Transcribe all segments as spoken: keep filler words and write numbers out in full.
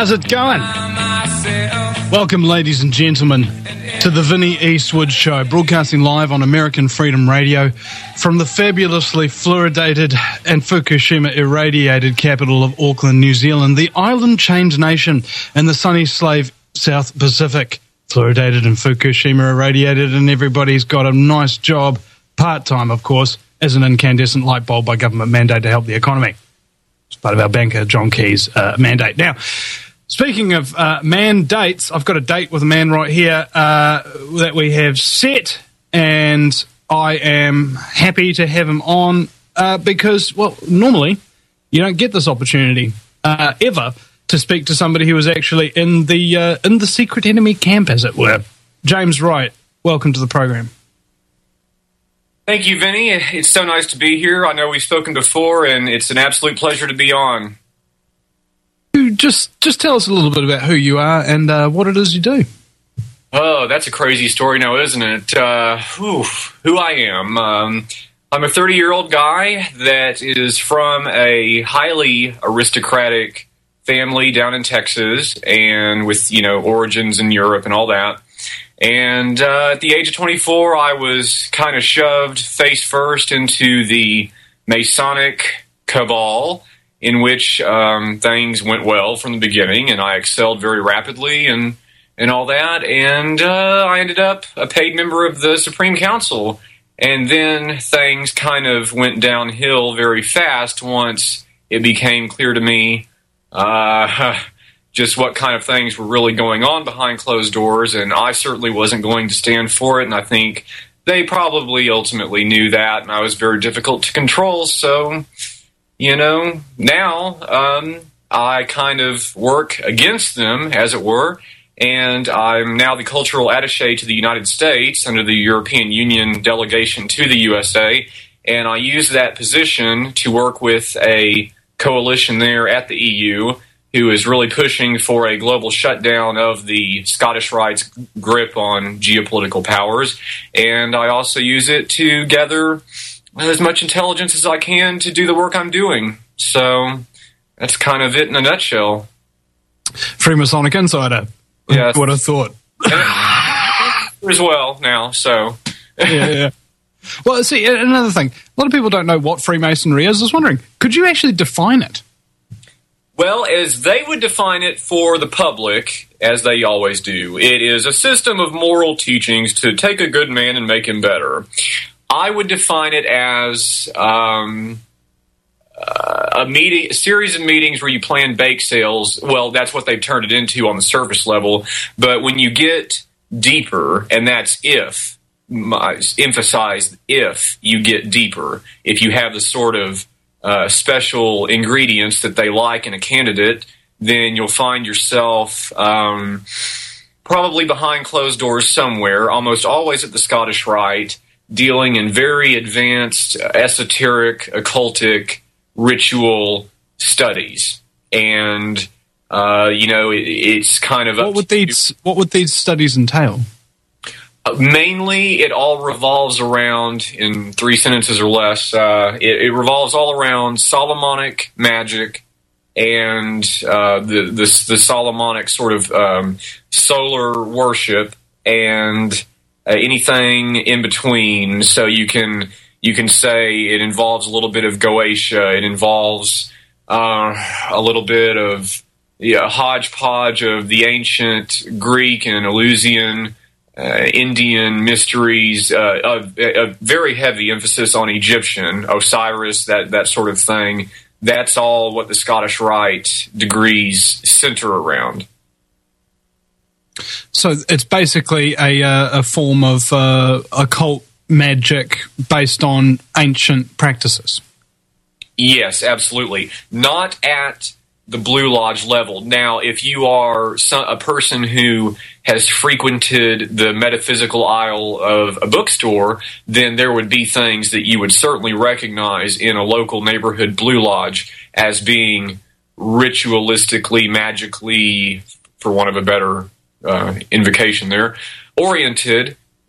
How's it going? Welcome, ladies and gentlemen, to the Vinnie Eastwood Show, broadcasting live on American Freedom Radio from the fabulously fluoridated and Fukushima irradiated capital of Auckland, New Zealand, the island-chained nation in the sunny slave South Pacific. Fluoridated and Fukushima irradiated, and everybody's got a nice job, part-time, of course, as an incandescent light bulb by government mandate to help the economy. It's part of our banker, John Key's uh, mandate. Now, speaking of uh, mandates, I've got a date with a man right here uh, that we have set, and I am happy to have him on uh, because, well, normally you don't get this opportunity uh, ever to speak to somebody who was actually in the uh, in the secret enemy camp, as it were. James Wright, welcome to the program. Thank you, Vinny. It's so nice to be here. I know we've spoken before, and it's an absolute pleasure to be on. Just just tell us a little bit about who you are and uh, what it is you do. Oh, that's a crazy story now, isn't it? Uh, whew, who I am. Um, I'm a thirty-year-old guy that is from a highly aristocratic family down in Texas and with, you know, origins in Europe and all that. And uh, at the age of twenty-four, I was kind of shoved face first into the Masonic cabal, in which um, things went well from the beginning, and I excelled very rapidly and and all that. And uh, I ended up a paid member of the Supreme Council. And then things kind of went downhill very fast once it became clear to me uh, just what kind of things were really going on behind closed doors. And I certainly wasn't going to stand for it. And I think they probably ultimately knew that. And I was very difficult to control. So, you know, now um, I kind of work against them, as it were, and I'm now the cultural attaché to the United States under the European Union delegation to the U S A, and I use that position to work with a coalition there at the E U who is really pushing for a global shutdown of the Scottish Rite's grip on geopolitical powers, and I also use it to gather as much intelligence as I can to do the work I'm doing. So that's kind of it in a nutshell. Freemasonic insider. Yes. What I thought. As well now, so. yeah, yeah. Well, see, another thing. A lot of people don't know what Freemasonry is. I was wondering, could you actually define it? Well, as they would define it for the public, as they always do, it is a system of moral teachings to take a good man and make him better. I would define it as um, uh, a meeting, a series of meetings where you plan bake sales. Well, that's what they've turned it into on the surface level. But when you get deeper, and that's if, emphasize if you get deeper, if you have the sort of uh, special ingredients that they like in a candidate, then you'll find yourself um, probably behind closed doors somewhere, almost always at the Scottish Rite, dealing in very advanced, esoteric, occultic, ritual studies. And, uh, you know, it, it's kind of... What would these What would these studies entail? Uh, mainly, it all revolves around, in three sentences or less, uh, it, it revolves all around Solomonic magic and uh, the, the, the Solomonic sort of um, solar worship and... Uh, anything in between. So you can you can say it involves a little bit of Goetia, it involves uh, a little bit of yeah, hodgepodge of the ancient Greek and Eleusinian, uh, Indian mysteries, uh, a, a very heavy emphasis on Egyptian, Osiris, that, that sort of thing. That's all what the Scottish Rite degrees center around. So it's basically a, uh, a form of uh, occult magic based on ancient practices. Yes, absolutely. Not at the Blue Lodge level. Now, if you are some, a person who has frequented the metaphysical aisle of a bookstore, then there would be things that you would certainly recognize in a local neighborhood Blue Lodge as being ritualistically, magically, for want of a better uh, invocation there, oriented.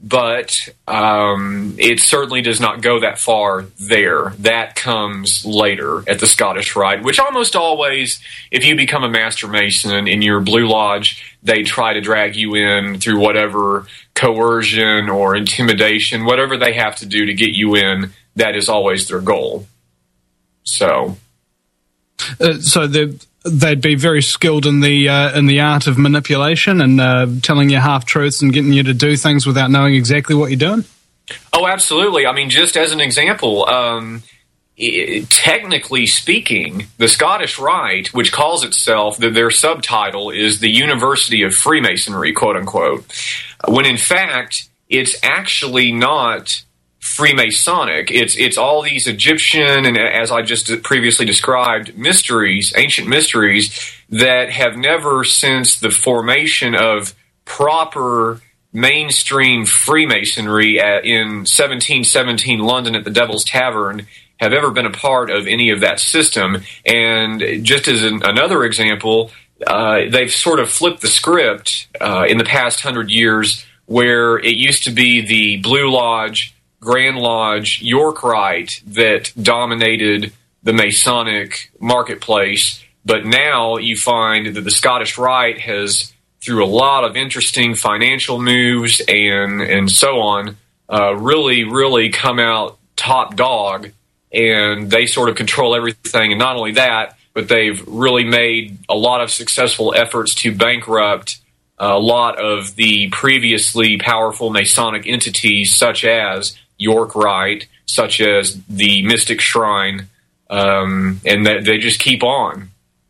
but um, it certainly does not go that far there. That comes later at the Scottish Rite, which almost always, if you become a Master Mason in your Blue Lodge, they try to drag you in through whatever coercion or intimidation, whatever they have to do to get you in. That is always their goal. So, uh, so they'd, they'd be very skilled in the uh, in the art of manipulation and uh, telling you half truths and getting you to do things without knowing exactly what you're doing. Oh, absolutely. I mean, just as an example, um, it, technically speaking, the Scottish Rite, which calls itself, the, their subtitle is the University of Freemasonry, quote unquote, when in fact it's actually not Freemasonic. It's it's all these Egyptian and, as I just previously described, mysteries, ancient mysteries that have never, since the formation of proper mainstream Freemasonry at, in seventeen seventeen London at the Devil's Tavern, have ever been a part of any of that system. And just as an, another example, uh, they've sort of flipped the script uh, in the past hundred years, where it used to be the Blue Lodge, Grand Lodge, York Rite that dominated the Masonic marketplace. But now you find that the Scottish Rite has, through a lot of interesting financial moves and, and so on, uh, really, really come out top dog, and they sort of control everything. And not only that, but they've really made a lot of successful efforts to bankrupt a lot of the previously powerful Masonic entities, such as York Rite, such as the Mystic Shrine, um, and that they just keep on.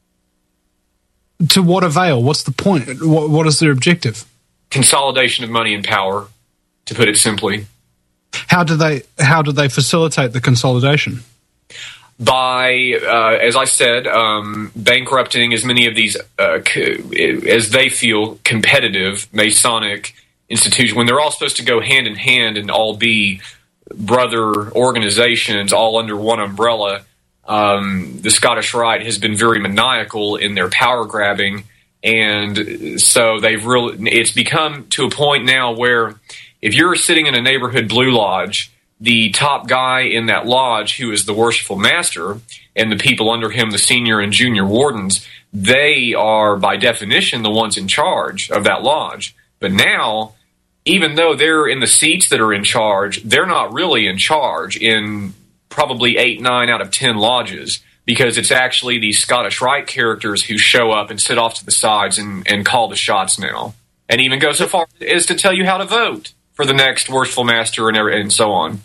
To what avail? What's the point? What, what is their objective? Consolidation of money and power, to put it simply. How do they how do they facilitate the consolidation? By, uh, as I said, um, bankrupting as many of these, uh, co- as they feel, competitive Masonic institutions, when they're all supposed to go hand in hand and all be brother organizations all under one umbrella. Um, the Scottish Rite has been very maniacal in their power grabbing, and so they've really, it's become to a point now where if you're sitting in a neighborhood Blue Lodge, the top guy in that lodge, who is the worshipful master, and the people under him, the senior and junior wardens, they are by definition the ones in charge of that lodge. But now, even though they're in the seats that are in charge, they're not really in charge in probably eight, nine out of ten lodges, because it's actually these Scottish Rite characters who show up and sit off to the sides and, and call the shots now, and even go so far as to tell you how to vote for the next worshipful master and, and so on.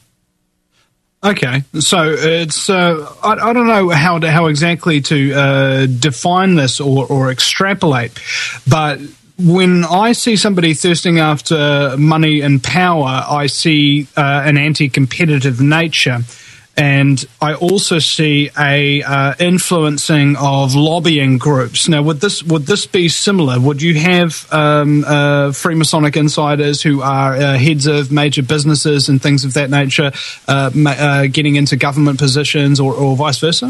Okay, so it's uh, I, I don't know how to, how exactly to uh, define this or, or extrapolate, but when I see somebody thirsting after money and power, I see uh, an anti-competitive nature, and I also see a uh, influencing of lobbying groups. Now, would this would this be similar? Would you have um, uh, Freemasonic insiders who are uh, heads of major businesses and things of that nature uh, ma- uh, getting into government positions, or, or vice versa?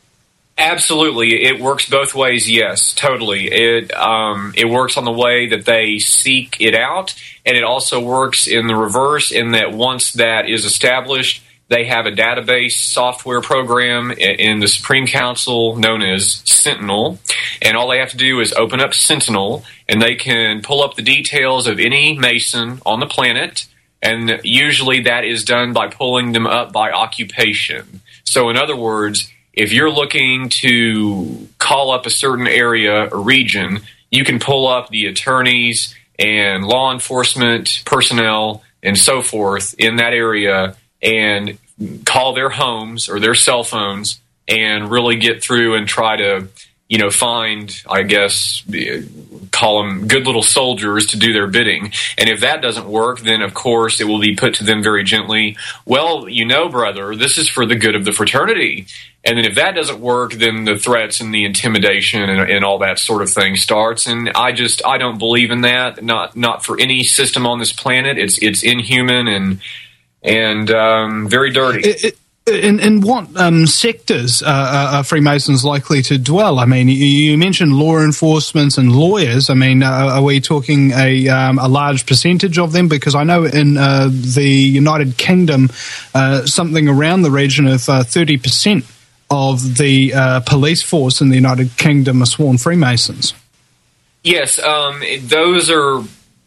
Absolutely. It works both ways, yes, totally. It um, it works on the way that they seek it out, and it also works in the reverse, in that once that is established, they have a database software program in the Supreme Council known as Sentinel, and all they have to do is open up Sentinel, and they can pull up the details of any Mason on the planet, and usually that is done by pulling them up by occupation. So in other words, if you're looking to call up a certain area or region, you can pull up the attorneys and law enforcement personnel and so forth in that area and call their homes or their cell phones and really get through and try to, you know, find, I guess, call them good little soldiers to do their bidding. And if that doesn't work, then of course it will be put to them very gently, well, you know, brother, this is for the good of the fraternity. And then if that doesn't work, then the threats and the intimidation and, and all that sort of thing starts. And I just, I don't believe in that. Not, not for any system on this planet. It's, it's inhuman and, and um, very dirty. It, it, In, in what um, sectors uh, are Freemasons likely to dwell? I mean, you, you mentioned law enforcement and lawyers. I mean, uh, are we talking a, um, a large percentage of them? Because I know in uh, the United Kingdom, uh, something around the region of uh, thirty percent of the uh, police force in the United Kingdom are sworn Freemasons. Yes, um, those are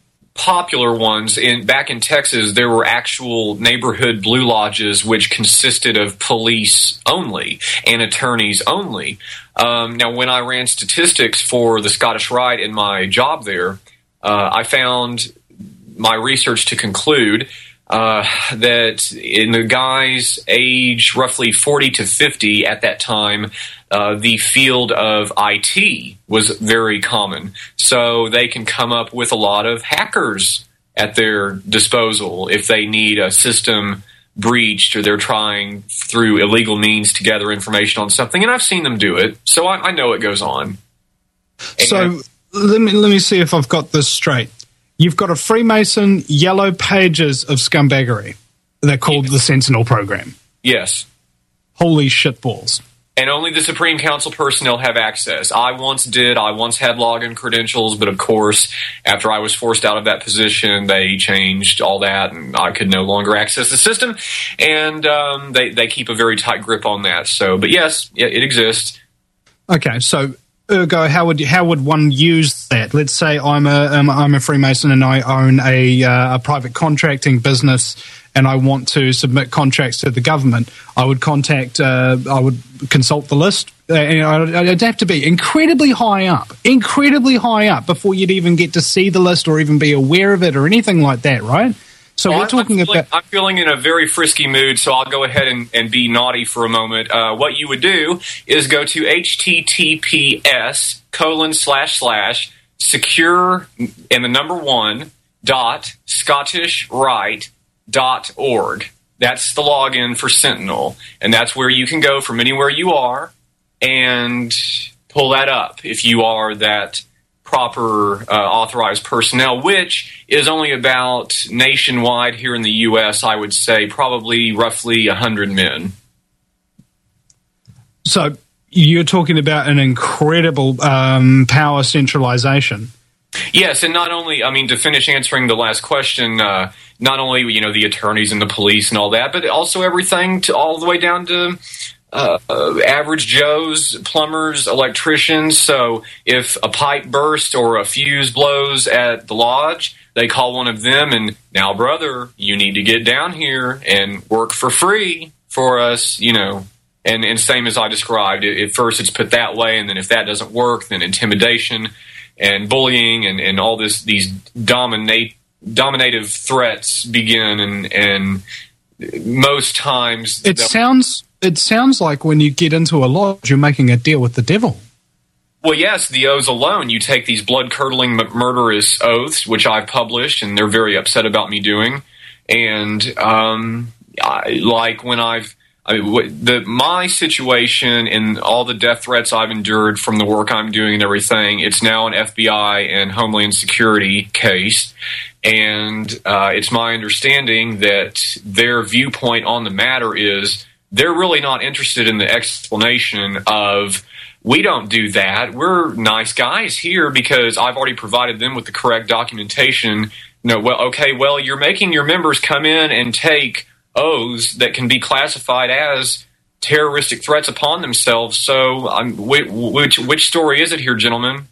popular ones. In back in Texas, there were actual neighborhood blue lodges which consisted of police only and attorneys only. Um, now, when I ran statistics for the Scottish Rite in my job there, uh, I found my research to conclude uh, that in the guys age roughly forty to fifty at that time, Uh, the field of I T was very common. So they can come up with a lot of hackers at their disposal if they need a system breached or they're trying through illegal means to gather information on something. And I've seen them do it, so I, I know it goes on. And so let me let me see if I've got this straight. You've got a Freemason yellow pages of scumbaggery. They're called yes. the Sentinel Program. Yes. Holy shitballs. And only the Supreme Council personnel have access. I once did. I once had login credentials, but of course, after I was forced out of that position, they changed all that, and I could no longer access the system. And um, they they keep a very tight grip on that. So, but yes, it, it exists. Okay, so ergo, how would how would one use that? Let's say I'm a um, I'm a Freemason and I own a uh, a private contracting business, and I want to submit contracts to the government. I would contact, uh, I would consult the list. Uh, and I'd have to be incredibly high up, incredibly high up before you'd even get to see the list or even be aware of it or anything like that, right? So well, we're talking I'm feeling, about... I'm feeling in a very frisky mood, so I'll go ahead and, and be naughty for a moment. Uh, what you would do is go to https colon slash slash secure and the number one dot Scottish Rite dot org. That's the login for Sentinel, and that's where you can go from anywhere you are and pull that up if you are that proper uh, authorized personnel, which is only about nationwide here in the U S, I would say probably roughly one hundred men. So you're talking about an incredible um, power centralization. Yes, and not only, I mean, to finish answering the last question, uh, not only, you know, the attorneys and the police and all that, but also everything to all the way down to uh, uh, average Joes, plumbers, electricians. So if a pipe bursts or a fuse blows at the lodge, they call one of them and, now, brother, you need to get down here and work for free for us, you know. And, and same as I described, at first it's put that way, and then if that doesn't work, then intimidation and bullying and, and all this these dominate dominative threats begin, and and most times it sounds it sounds like when you get into a lodge, you're making a deal with the devil. Well, yes, the oaths alone. You take these blood-curdling, murderous oaths, which I've published, and they're very upset about me doing. And um, I, like when I've I mean, the my situation and all the death threats I've endured from the work I'm doing and everything, it's now an F B I and Homeland Security case. And uh, it's my understanding that their viewpoint on the matter is they're really not interested in the explanation of, we don't do that, we're nice guys here, because I've already provided them with the correct documentation. No, well, okay, well, you're making your members come in and take oaths that can be classified as terroristic threats upon themselves. So, um, which, which which story is it here, gentlemen?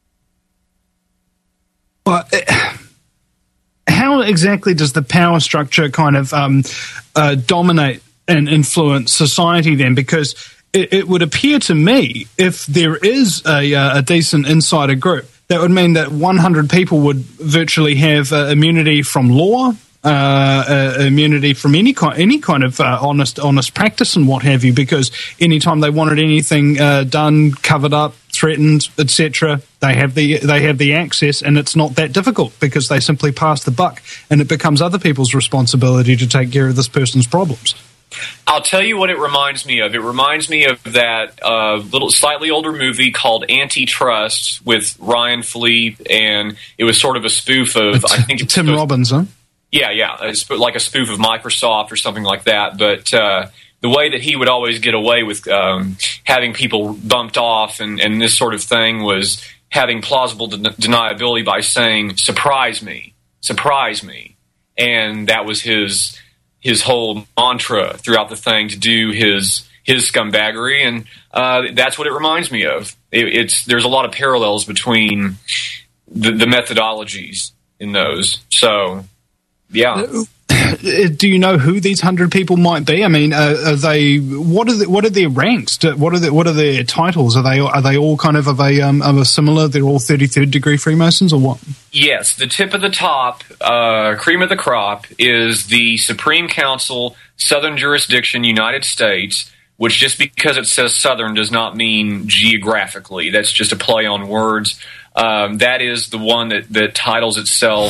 Well, how exactly does the power structure kind of um, uh, dominate and influence society then? Because it, it would appear to me, if there is a, a decent insider group, that would mean that one hundred people would virtually have uh, immunity from law, Uh, uh, immunity from any kind, any kind of uh, honest, honest practice and what have you. Because anytime they wanted anything uh, done, covered up, threatened, et cetera, they have the they have the access, and it's not that difficult because they simply pass the buck, and it becomes other people's responsibility to take care of this person's problems. I'll tell you what it reminds me of. It reminds me of that uh, little, slightly older movie called Antitrust with Ryan Philippe, and it was sort of a spoof of I think Tim Robbins, huh? Yeah, yeah, it's like a spoof of Microsoft or something like that. But uh, the way that he would always get away with um, having people bumped off and, and this sort of thing was having plausible de- deniability by saying, surprise me, surprise me. And that was his his whole mantra throughout the thing, to do his his scumbaggery. And uh, that's what it reminds me of. It, it's There's a lot of parallels between the, the methodologies in those. So, yeah. Do you know who these hundred people might be? I mean, uh, are they? What are the, what are their ranks? What are the, what are their titles? Are they are they all kind of of a um, of a similar? They're all thirty-third degree Freemasons, or what? Yes, the tip of the top, uh, cream of the crop, is the Supreme Council, Southern Jurisdiction, United States. Which, just because it says Southern does not mean geographically. That's just a play on words. Um, that is the one that that titles itself.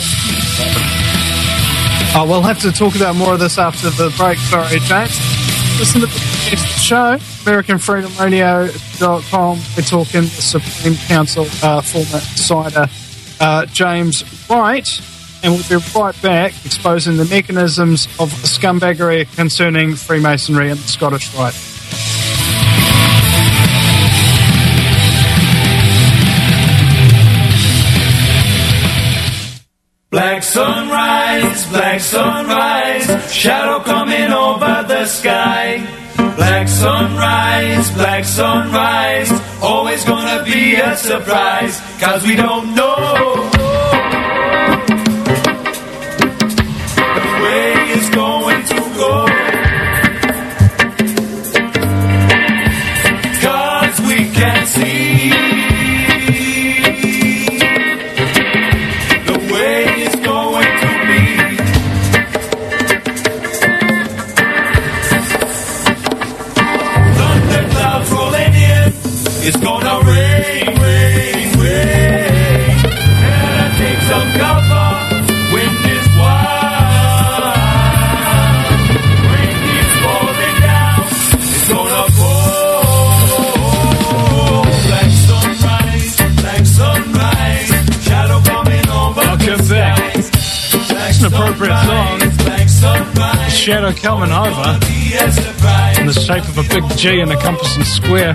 Oh, we'll have to talk about more of this after the break. Sorry, James. Listen to the next show, American Freedom Radio dot com. We're talking the Supreme Council uh, former insider, uh, James Wright. And we'll be right back exposing the mechanisms of scumbaggery concerning Freemasonry and the Scottish Rite. Black sunrise, black sunrise, shadow coming over the sky. Black sunrise, black sunrise, always gonna be a surprise, 'cause we don't know the way it's going to go. 'Cause we can see it's gonna rain, rain, rain. And take some cover. Wind is wild. Rain is falling down. It's gonna fall. Black sunrise, black sunrise. Shadow coming over the skies. It's an appropriate song. Black sunrise. Shadow coming over in the shape of a big G in a compass and square.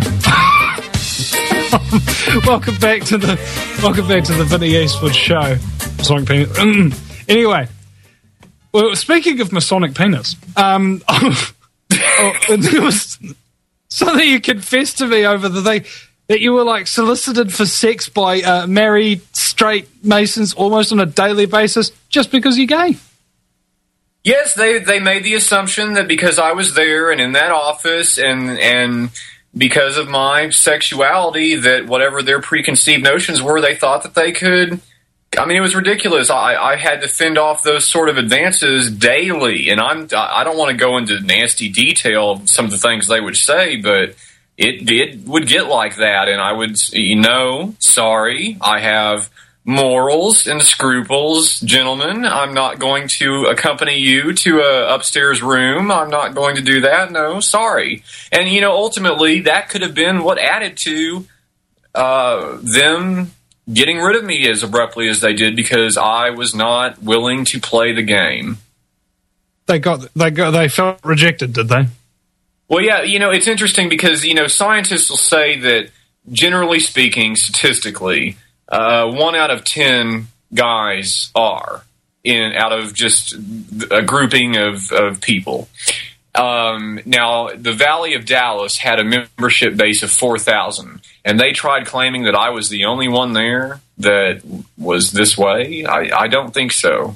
welcome back to the welcome back to the Vinny Eastwood Show. Masonic penis. Anyway, well, speaking of Masonic penis, um, oh, there was something you confessed to me over the thing that you were like solicited for sex by uh, married straight Masons almost on a daily basis just because you're gay. Yes, they they made the assumption that because I was there and in that office and and. because of my sexuality, that whatever their preconceived notions were, they thought that they could. I mean, it was ridiculous. I, I had to fend off those sort of advances daily, and I'm I don't want to go into nasty detail of some of the things they would say, but it it would get like that, and I would, you know, sorry, I have morals and scruples, gentlemen. I'm not going to accompany you to a upstairs room. I'm not going to do that. No, sorry. And, you know, ultimately, that could have been what added to uh, them getting rid of me as abruptly as they did, because I was not willing to play the game. They got they got they felt rejected, did they? Well, yeah, you know, it's interesting because, you know, scientists will say that, generally speaking, statistically, Uh, one out of ten guys are in out of just a grouping of, of people. Um, now, the Valley of Dallas had a membership base of four thousand, and they tried claiming that I was the only one there that was this way. I, I don't think so.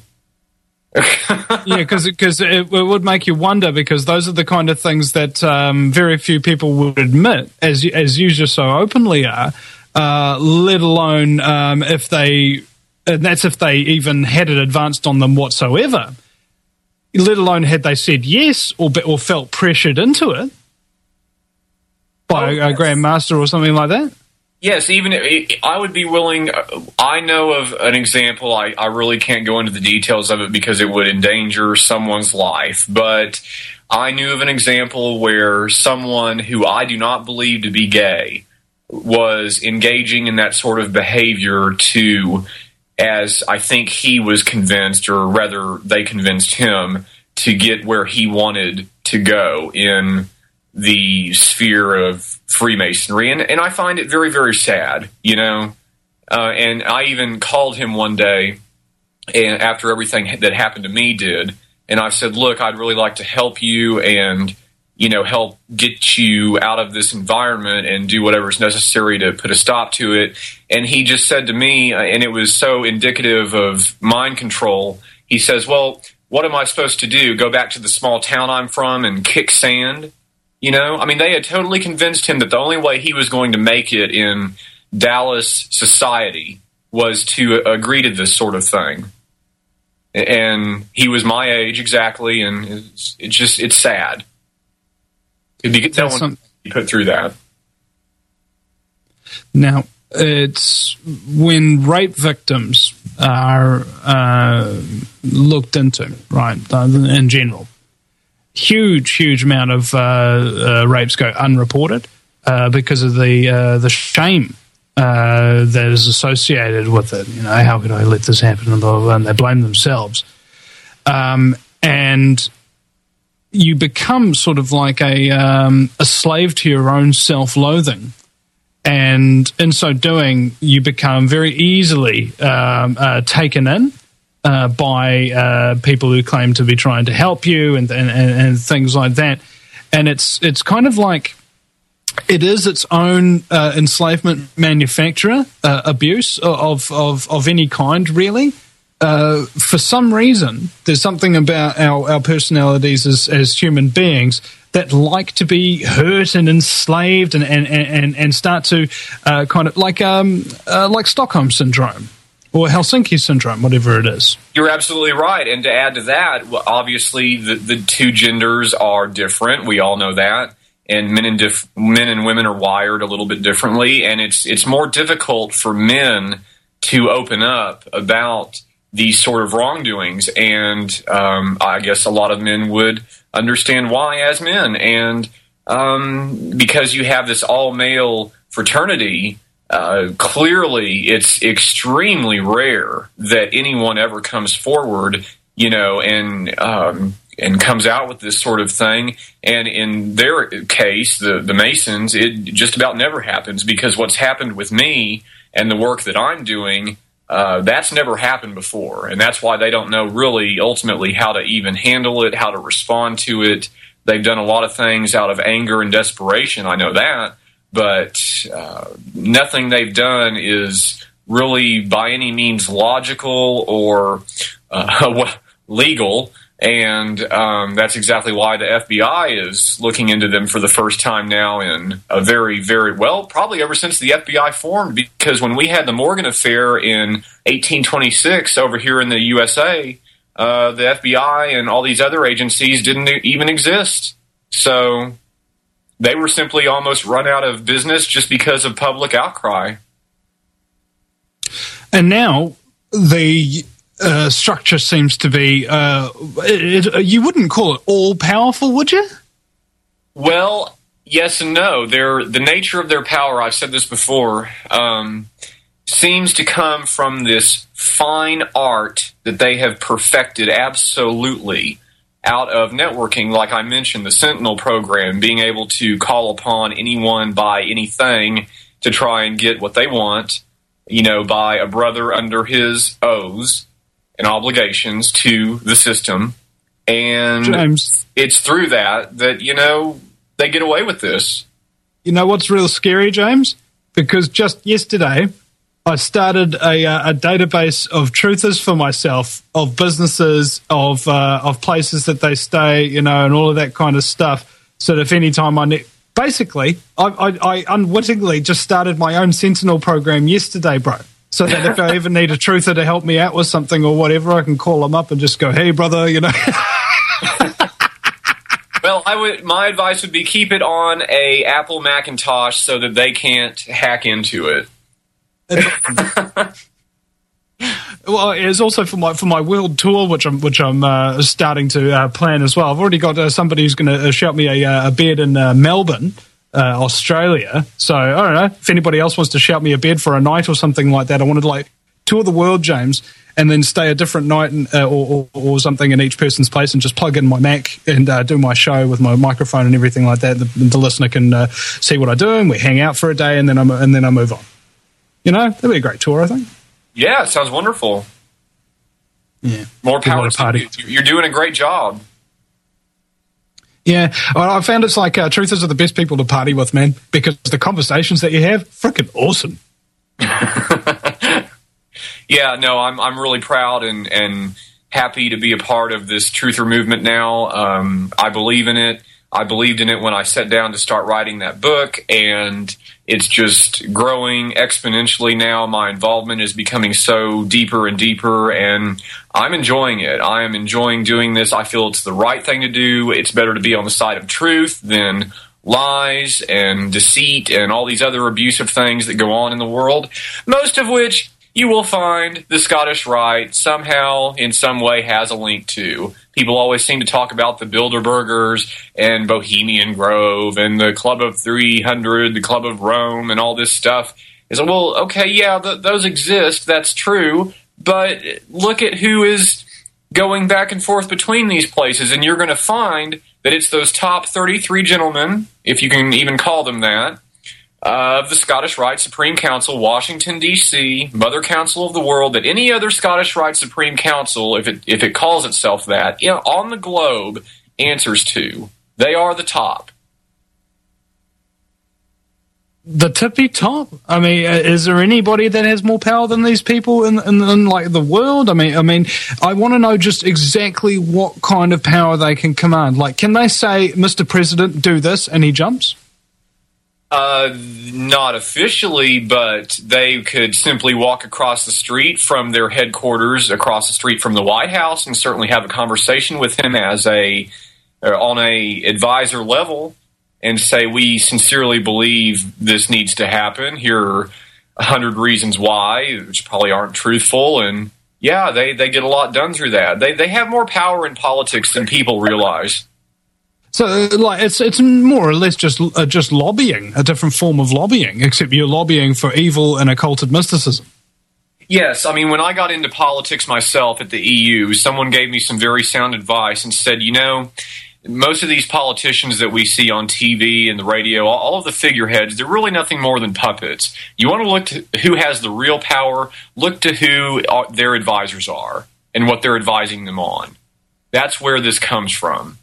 Yeah, because it, it would make you wonder, because those are the kind of things that um, very few people would admit, as you, as you just so openly are. Uh, let alone um, if they, and that's if they even had it advanced on them whatsoever, let alone had they said yes or be, or felt pressured into it by oh, a, a Grand Master or something like that. Yes, even if, I would be willing. I know of an example. I, I really can't go into the details of it because it would endanger someone's life, but I knew of an example where someone who I do not believe to be gay was engaging in that sort of behavior to, as I think he was convinced, or rather they convinced him, to get where he wanted to go in the sphere of Freemasonry. And, and I find it very, very sad, you know. Uh, and I even called him one day, and after everything that happened to me did, and I said, look, I'd really like to help you and, you know, help get you out of this environment and do whatever's necessary to put a stop to it. And he just said to me, and it was so indicative of mind control, he says, well, what am I supposed to do? Go back to the small town I'm from and kick sand? You know, I mean, they had totally convinced him that the only way he was going to make it in Dallas society was to agree to this sort of thing. And he was my age exactly, and it's, it's just, it's sad. If you could tell when you put through that. Now, it's when rape victims are uh, looked into, right, in general, huge, huge amount of uh, uh, rapes go unreported uh, because of the uh, the shame uh, that is associated with it. You know, how could I let this happen? And, blah, blah, blah, and they blame themselves. Um, and you become sort of like a um, a slave to your own self-loathing. And in so doing, you become very easily um, uh, taken in uh, by uh, people who claim to be trying to help you and, and, and things like that. And it's it's kind of like it is its own uh, enslavement manufacturer, uh, abuse of, of, of any kind, really. Uh, for some reason, there's something about our, our personalities as, as human beings that like to be hurt and enslaved and and, and, and start to uh, kind of like um uh, like Stockholm syndrome or Helsinki syndrome, whatever it is. You're absolutely right. And to add to that, well, obviously the, the two genders are different. We all know that. And men and dif- men and women are wired a little bit differently. And it's it's more difficult for men to open up about these sort of wrongdoings. And um, I guess a lot of men would understand why as men. And um, because you have this all-male fraternity, uh, clearly it's extremely rare that anyone ever comes forward, you know, and um, and comes out with this sort of thing. And in their case, the, the Masons, it just about never happens, because what's happened with me and the work that I'm doing, Uh, that's never happened before, and that's why they don't know really ultimately how to even handle it, how to respond to it. They've done a lot of things out of anger and desperation, I know that, but uh, nothing they've done is really by any means logical or uh, legal, and um, that's exactly why the F B I is looking into them for the first time now in a very, very, well, probably ever since the F B I formed, because when we had the Morgan affair in eighteen twenty-six over here in the U S A, uh, the F B I and all these other agencies didn't even exist. So they were simply almost run out of business just because of public outcry. And now the Uh, structure seems to be, uh, it, it, you wouldn't call it all-powerful, would you? Well, yes and no. They're, the nature of their power, I've said this before, um, seems to come from this fine art that they have perfected absolutely out of networking, like I mentioned, the Sentinel program, being able to call upon anyone by anything to try and get what they want, you know, by a brother under his oaths and obligations to the system. And James, it's through that that, you know, they get away with this. You know what's real scary, James? Because just yesterday, I started a, uh, a database of truthers for myself, of businesses, of uh, of places that they stay, you know, and all of that kind of stuff. So that if any time I need... Basically, I, I, I unwittingly just started my own Sentinel program yesterday, bro. So that if I ever need a truther to help me out with something or whatever, I can call them up and just go, hey, brother, you know. Well, I would. My advice would be keep it on a Apple Macintosh so that they can't hack into it. Well, it's also for my for my world tour, which I'm which I'm uh, starting to uh, plan as well. I've already got uh, somebody who's going to uh, shout me a, a bed in uh, Melbourne, uh, Australia. So I don't know if anybody else wants to shout me a bed for a night or something like that. I wanted to like tour the world, James, and then stay a different night in, uh, or, or, or something in each person's place and just plug in my Mac and uh, do my show with my microphone and everything like that. The, the listener can uh, see what I do, and we hang out for a day, and then, I'm, and then I move on. You know, that'd be a great tour, I think. Yeah, it sounds wonderful. Yeah. More power to you. You're doing a great job. Yeah, I found it's like uh, truthers are the best people to party with, man, because the conversations that you have, freaking awesome. Yeah, no, I'm I'm really proud and, and happy to be a part of this truther movement now. Um, I believe in it. I believed in it when I sat down to start writing that book, and it's just growing exponentially now. My involvement is becoming so deeper and deeper, and I'm enjoying it. I am enjoying doing this. I feel it's the right thing to do. It's better to be on the side of truth than lies and deceit and all these other abusive things that go on in the world, most of which you will find the Scottish Rite somehow in some way has a link to. People always seem to talk about the Bilderbergers and Bohemian Grove and the Club of three hundred, the Club of Rome, and all this stuff. Is like, well, okay, yeah, th- those exist, that's true, but look at who is going back and forth between these places, and you're going to find that it's those top thirty-three gentlemen, if you can even call them that, of the Scottish Rite Supreme Council, Washington, D C, Mother Council of the World, that any other Scottish Rite Supreme Council, if it if it calls itself that, you know, on the globe, answers to. They are the top. The tippy top? I mean, is there anybody that has more power than these people in, in, in like the world? I mean, I mean, I want to know just exactly what kind of power they can command. Like, can they say, Mister President, do this, and he jumps? Uh, not officially, but they could simply walk across the street from their headquarters, across the street from the White House, and certainly have a conversation with him as a uh, on a advisor level, and say, we sincerely believe this needs to happen. Here are a hundred reasons why, which probably aren't truthful, and yeah, they, they get a lot done through that. They they have more power in politics than people realize. So, like, it's it's more or less just uh, just lobbying, a different form of lobbying, except you're lobbying for evil and occulted mysticism. Yes, I mean, when I got into politics myself at the E U, someone gave me some very sound advice and said, you know, most of these politicians that we see on T V and the radio, all of the figureheads, they're really nothing more than puppets. You want to look to who has the real power, look to who their advisors are and what they're advising them on. That's where this comes from.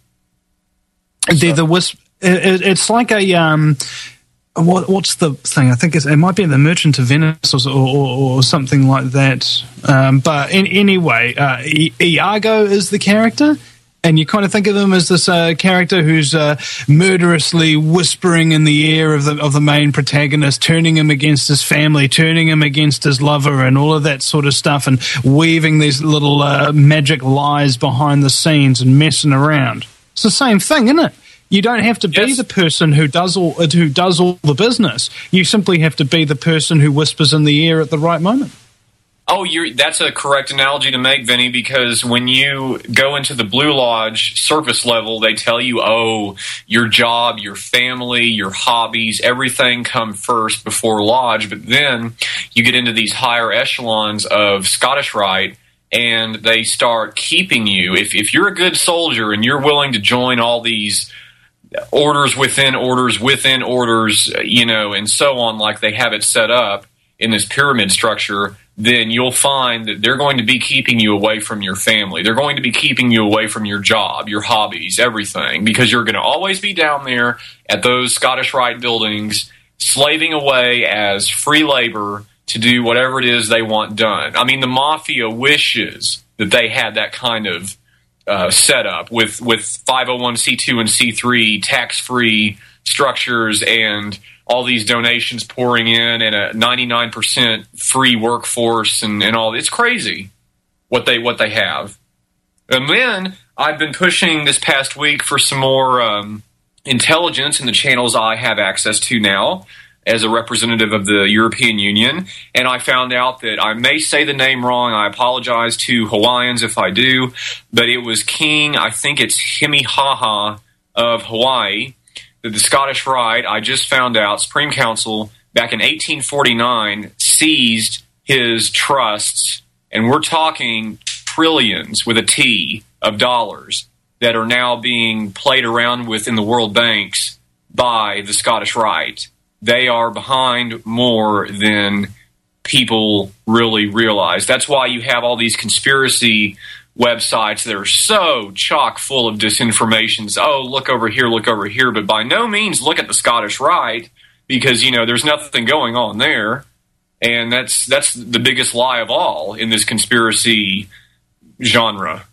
The, the wisp, it, it's like a um, what what's the thing? I think it's, it might be the Merchant of Venice or or, or something like that. Um, but in, anyway, uh, Iago is the character, and you kind of think of him as this uh, character who's uh, murderously whispering in the ear of the of the main protagonist, turning him against his family, turning him against his lover, and all of that sort of stuff, and weaving these little uh, magic lies behind the scenes and messing around. It's the same thing, isn't it? You don't have to be yes. the person who does all who does all the business. You simply have to be the person who whispers in the ear at the right moment. Oh, you're, that's a correct analogy to make, Vinny, because when you go into the Blue Lodge surface level, they tell you, oh, your job, your family, your hobbies, everything come first before Lodge. But then you get into these higher echelons of Scottish Rite, and they start keeping you. If if you're a good soldier and you're willing to join all these orders within orders within orders, you know, and so on, like they have it set up in this pyramid structure, then you'll find that they're going to be keeping you away from your family. They're going to be keeping you away from your job, your hobbies, everything, because you're going to always be down there at those Scottish Rite buildings, slaving away as free labor to do whatever it is they want done. I mean, the mafia wishes that they had that kind of uh, setup with, with five oh one c two and c three tax-free structures and all these donations pouring in and a ninety-nine percent free workforce and, and all. It's crazy what they what they have. And then I've been pushing this past week for some more um, intelligence in the channels I have access to now as a representative of the European Union, and I found out that I may say the name wrong. I apologize to Hawaiians if I do, but it was King, I think it's Himihaha of Hawaii, that the Scottish Rite, I just found out, Supreme Council, back in eighteen forty-nine, seized his trusts, and we're talking trillions with a T of dollars that are now being played around with in the world banks by the Scottish Rite. They are behind more than people really realize. That's why you have all these conspiracy websites that are so chock full of disinformation. Oh, look over here, look over here, but by no means look at the Scottish Rite, because, you know, there's nothing going on there. And that's that's the biggest lie of all in this conspiracy genre.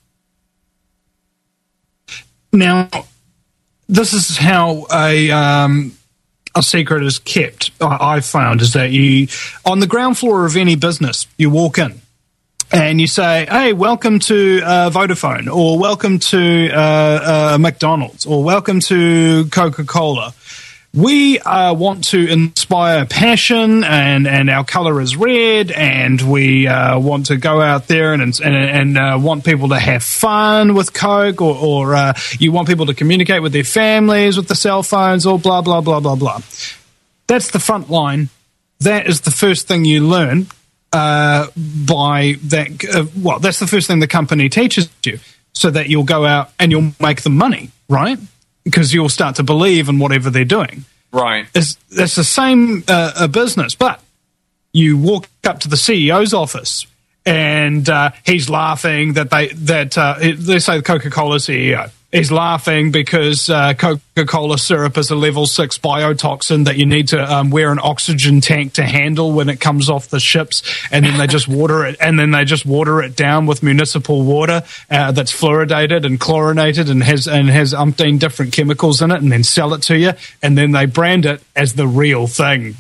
Now, this is how a um, a secret is kept, I've found, is that you, on the ground floor of any business, you walk in and you say, hey, welcome to uh, Vodafone, or welcome to uh, uh, McDonald's, or welcome to Coca-Cola. We uh, want to inspire passion, and, and our color is red, and we uh, want to go out there and and, and uh, want people to have fun with Coke, or, or uh, you want people to communicate with their families with the cell phones, or blah, blah, blah, blah, blah. That's the front line. That is the first thing you learn uh, by that. Uh, well, that's the first thing the company teaches you, so that you'll go out and you'll make them money, right? Because you'll start to believe in whatever they're doing. Right. It's, it's the same uh, a business, but you walk up to the C E O's office and uh, he's laughing that they, that uh, let's say the Coca-Cola C E O. He's laughing because uh, Coca-Cola syrup is a level six biotoxin that you need to um, wear an oxygen tank to handle when it comes off the ships, and then they just water it, and then they just water it down with municipal water uh, that's fluoridated and chlorinated and has and has umpteen different chemicals in it, and then sell it to you, and then they brand it as the real thing.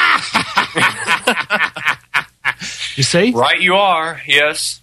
You see? Right, you are. Yes.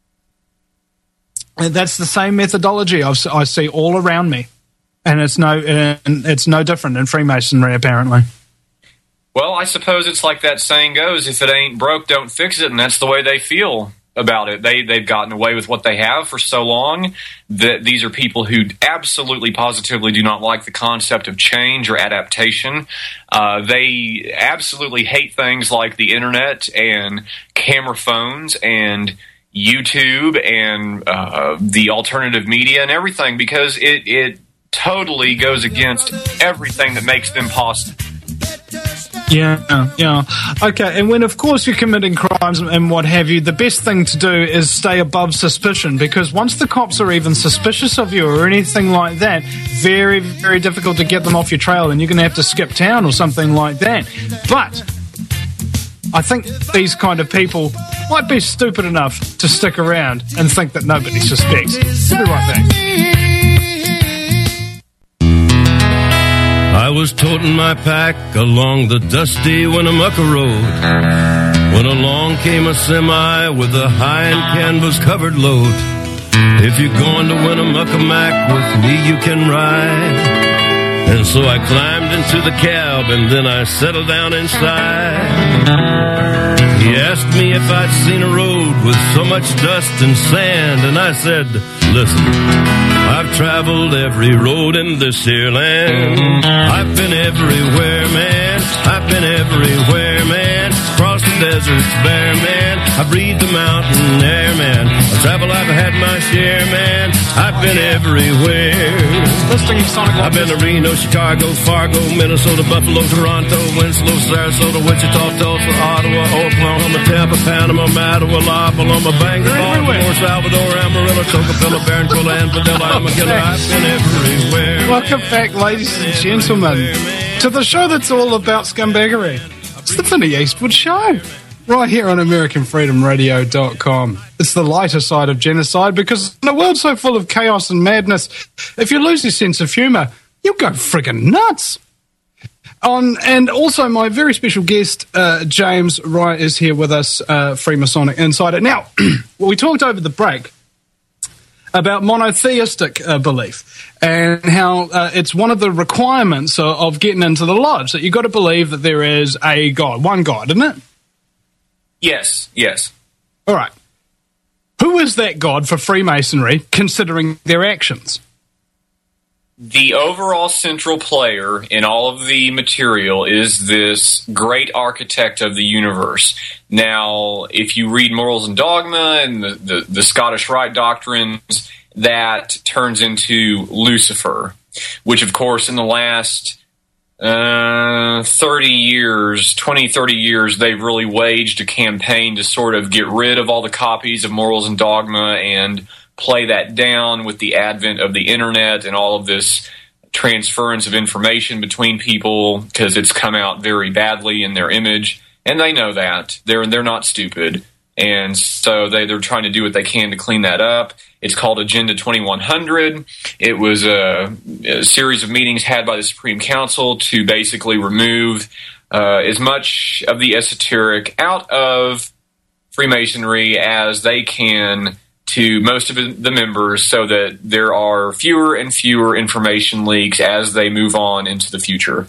And that's the same methodology I've, I see all around me, and it's no, and it's no different in Freemasonry, apparently. Well, I suppose it's like that saying goes: if it ain't broke, don't fix it, and that's the way they feel about it. They they've gotten away with what they have for so long that these are people who absolutely, positively do not like the concept of change or adaptation. Uh, they absolutely hate things like the internet and camera phones and YouTube and uh, the alternative media and everything, because it, it totally goes against everything that makes them possible. Yeah, yeah. Okay, and when, of course, you're committing crimes and what have you, the best thing to do is stay above suspicion, because once the cops are even suspicious of you or anything like that, very, very difficult to get them off your trail, and you're going to have to skip town or something like that. But I think these kind of people might be stupid enough to stick around and think that nobody suspects. We'll be right back. I was toting my pack along the dusty Winnemucca Road when along came a semi with a high-end canvas-covered load. If you're going to Winnemucca Mac with me, you can ride. And so I climbed into the cab and then I settled down inside. He asked me if I'd seen a road with so much dust and sand, and I said, listen, I've traveled every road in this here land. I've been everywhere, man. I've been everywhere, man. Across the deserts bare, man. I breathe the mountain air, man. I travel, I've had my share, man. I've been everywhere. I've been to Reno, Chicago, Fargo, Minnesota, Buffalo, Toronto, Winslow, Sarasota, Wichita, Tulsa, Ottawa, Oklahoma, Tampa, Panama, Mattawa, La Paloma, Bangor, Baltimore, Salvador, Amarillo, Tocopilla, Barranquilla, and Padilla. I'm a killer. I've been everywhere. Welcome back, ladies and gentlemen, to the show that's all about scumbaggery. It's the Vinny Eastwood Show, right here on American Freedom Radio dot com. It's the lighter side of genocide, because in a world so full of chaos and madness, if you lose your sense of humour, you'll go friggin' nuts. On, and also my very special guest, uh, James Wright, is here with us, uh, Freemasonic Insider. Now, well, we talked over the break about monotheistic uh, belief and how uh, it's one of the requirements of, of getting into the lodge, that you've got to believe that there is a God, one God, isn't it? Yes, yes. All right. Who is that God for Freemasonry, considering their actions? the overall central player in all of the material is this great architect of the universe. Now, if you read Morals and Dogma and the, the, the Scottish Rite doctrines, that turns into Lucifer, which, of course, in the last uh, thirty years, twenty, thirty years, they've really waged a campaign to sort of get rid of all the copies of Morals and Dogma and play that down with the advent of the internet and all of this transference of information between people, because it's come out very badly in their image, and they know that. They're they're not stupid, and so they, they're trying to do what they can to clean that up. It's called Agenda twenty-one hundred. It was a, a series of meetings had by the Supreme Council to basically remove uh, as much of the esoteric out of Freemasonry as they can to most of the members, so that there are fewer and fewer information leaks as they move on into the future.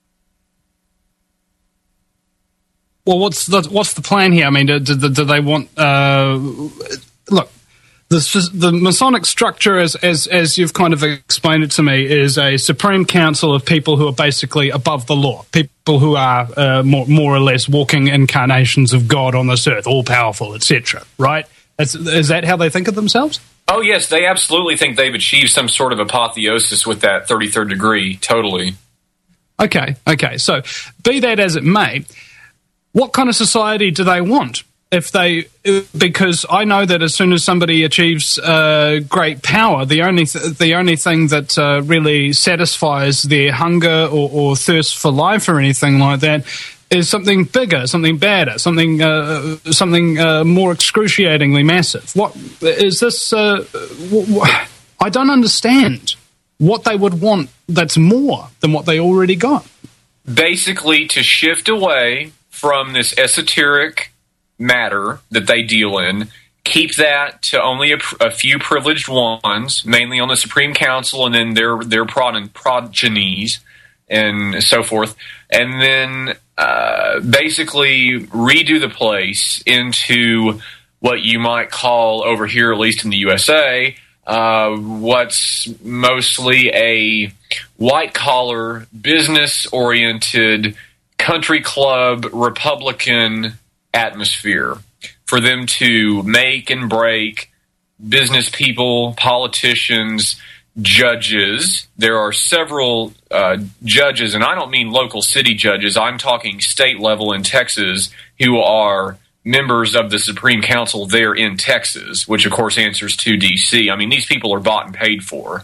Well, what's the what's the plan here? I mean, do, do, do they want? Uh, look, the the Masonic structure, as as as you've kind of explained it to me, is a supreme council of people who are basically above the law, people who are uh, more more or less walking incarnations of God on this earth, all powerful, et cetera. Right? Is, is that how they think of themselves? Oh, yes, they absolutely think they've achieved some sort of apotheosis with that thirty-third degree, totally. Okay, okay. So, be that as it may, what kind of society do they want? If they, because I know that as soon as somebody achieves uh, great power, the only th- the only thing that uh, really satisfies their hunger or, or thirst for life or anything like that is something bigger, something badder, something uh, something uh, more excruciatingly massive. What is this? Uh, w- w- I don't understand what they would want that's more than what they already got. Basically, to shift away from this esoteric matter that they deal in, keep that to only a, a few privileged ones, mainly on the Supreme Council and then their their prod- progenies and so forth, and then uh, basically redo the place into what you might call over here, at least in the U S A, uh, what's mostly a white-collar, business-oriented, country club, Republican atmosphere for them to make and break business people, politicians, judges. There are several uh, judges, and I don't mean local city judges. I'm talking state level in Texas who are members of the Supreme Council there in Texas, which of course answers to D C. I mean, these people are bought and paid for.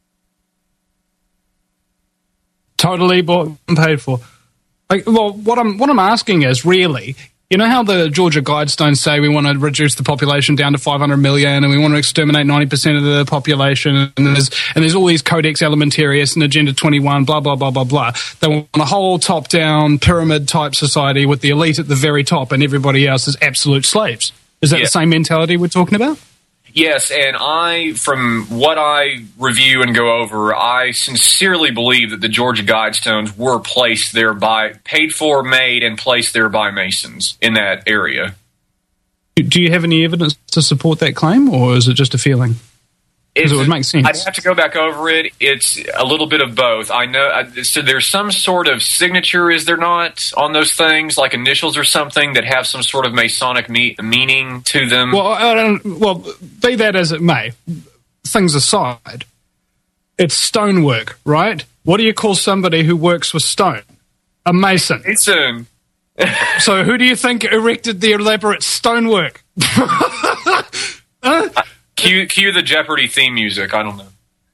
Totally bought and paid for. Like, well, what I'm what I'm asking is really, you know how the Georgia Guidestones say we want to reduce the population down to five hundred million and we want to exterminate ninety percent of the population, and there's and there's all these Codex Alimentarius and Agenda twenty-one, blah, blah, blah, blah, blah. They want a whole top-down pyramid-type society with the elite at the very top and everybody else is absolute slaves. Is that yeah. the same mentality we're talking about? Yes, and I, from what I review and go over, I sincerely believe that the Georgia Guidestones were placed there by, paid for, made, and placed there by Masons in that area. Do you have any evidence to support that claim, or is it just a feeling? Because it would make sense. I'd have to go back over it. It's a little bit of both. I know. So there's some sort of signature, is there not, on those things, like initials or something that have some sort of Masonic me- meaning to them? Well, I don't, well, be that as it may, things aside, it's stonework, right? What do you call somebody who works with stone? A mason. Mason. So who do you think erected the elaborate stonework? huh? Cue, cue the Jeopardy theme music. I don't know.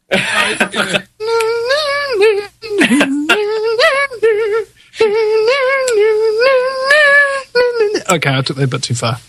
Okay, I took that a bit too far.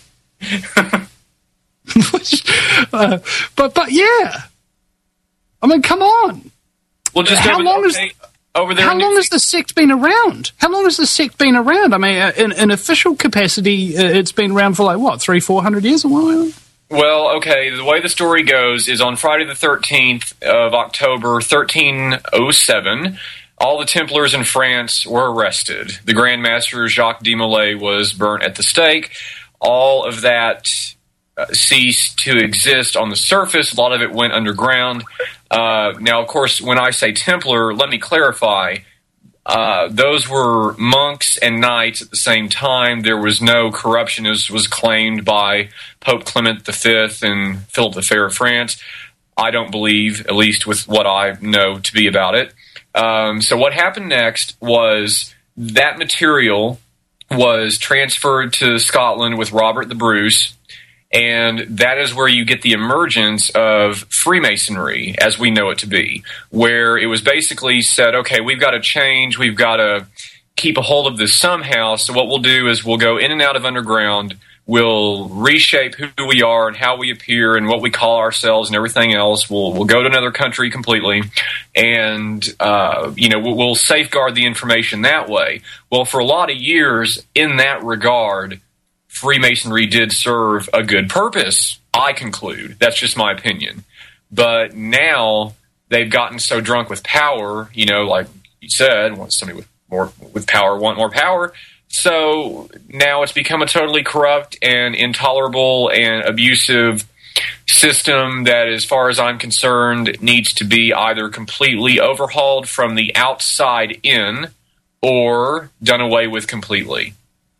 uh, but but yeah, I mean, come on. Well, just how long is over there? How long has the sect been around? How long has the sect been around? I mean, in, in official capacity, it's been around for like what, three, four hundred years, or what? Well, okay, the way the story goes is on Friday the thirteenth of October, thirteen oh seven, all the Templars in France were arrested. The Grand Master Jacques de Molay was burnt at the stake. All of that uh, ceased to exist on the surface. A lot of it went underground. Uh, now, of course, when I say Templar, let me clarify. Uh, those were monks and knights at the same time. There was no corruption as was claimed by Pope Clement the Fifth and Philip the Fair of France. I don't believe, at least with what I know to be about it. Um, so what happened next was that material was transferred to Scotland with Robert the Bruce, and that is where you get the emergence of Freemasonry as we know it to be, where it was basically said, okay, we've got to change, we've got to keep a hold of this somehow, so what we'll do is we'll go in and out of underground, we'll reshape who we are and how we appear and what we call ourselves and everything else. We'll we'll go to another country completely, and uh, you know we'll, we'll safeguard the information that way. Well, for a lot of years, in that regard, Freemasonry did serve a good purpose. I conclude that's just my opinion. But now they've gotten so drunk with power, you know, like you said, want somebody with more with power want more power. So now it's become a totally corrupt and intolerable and abusive system that, as far as I'm concerned, needs to be either completely overhauled from the outside in or done away with completely.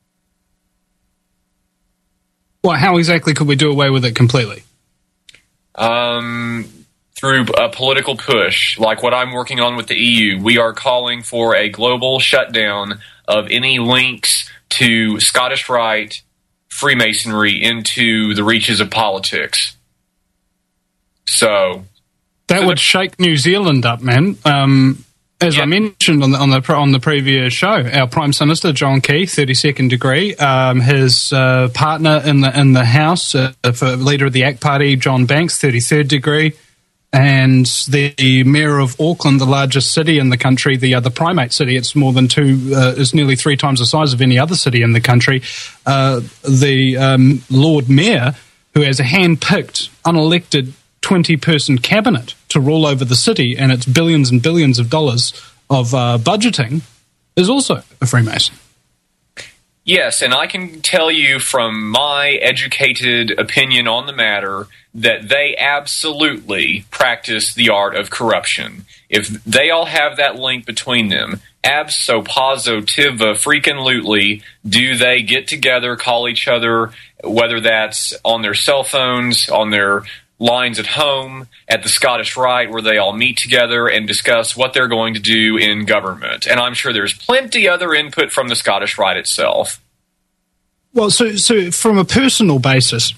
Well, how exactly could we do away with it completely? Um, through a political push, like what I'm working on with the E U. We are calling for a global shutdown of any links to Scottish Rite Freemasonry into the reaches of politics. So that so would the, shake New Zealand up, man. Um, as yeah. I mentioned on the on the on the previous show, our Prime Minister John Key, thirty-second degree, um, his uh, partner in the in the House, uh, for leader of the A C T Party, John Banks, thirty-third degree. And the mayor of Auckland, the largest city in the country, the other primate city, it's more than two, uh, is nearly three times the size of any other city in the country. Uh, the um, Lord Mayor, who has a hand-picked, unelected twenty-person cabinet to rule over the city and its billions and billions of dollars of uh, budgeting, is also a Freemason. Yes, and I can tell you from my educated opinion on the matter that they absolutely practice the art of corruption. If they all have that link between them, abso-positiva freaking lootly, do they get together, call each other, whether that's on their cell phones, on their lines at home, at the Scottish Rite, where they all meet together and discuss what they're going to do in government. And I'm sure there's plenty other input from the Scottish Rite itself. Well, so so from a personal basis,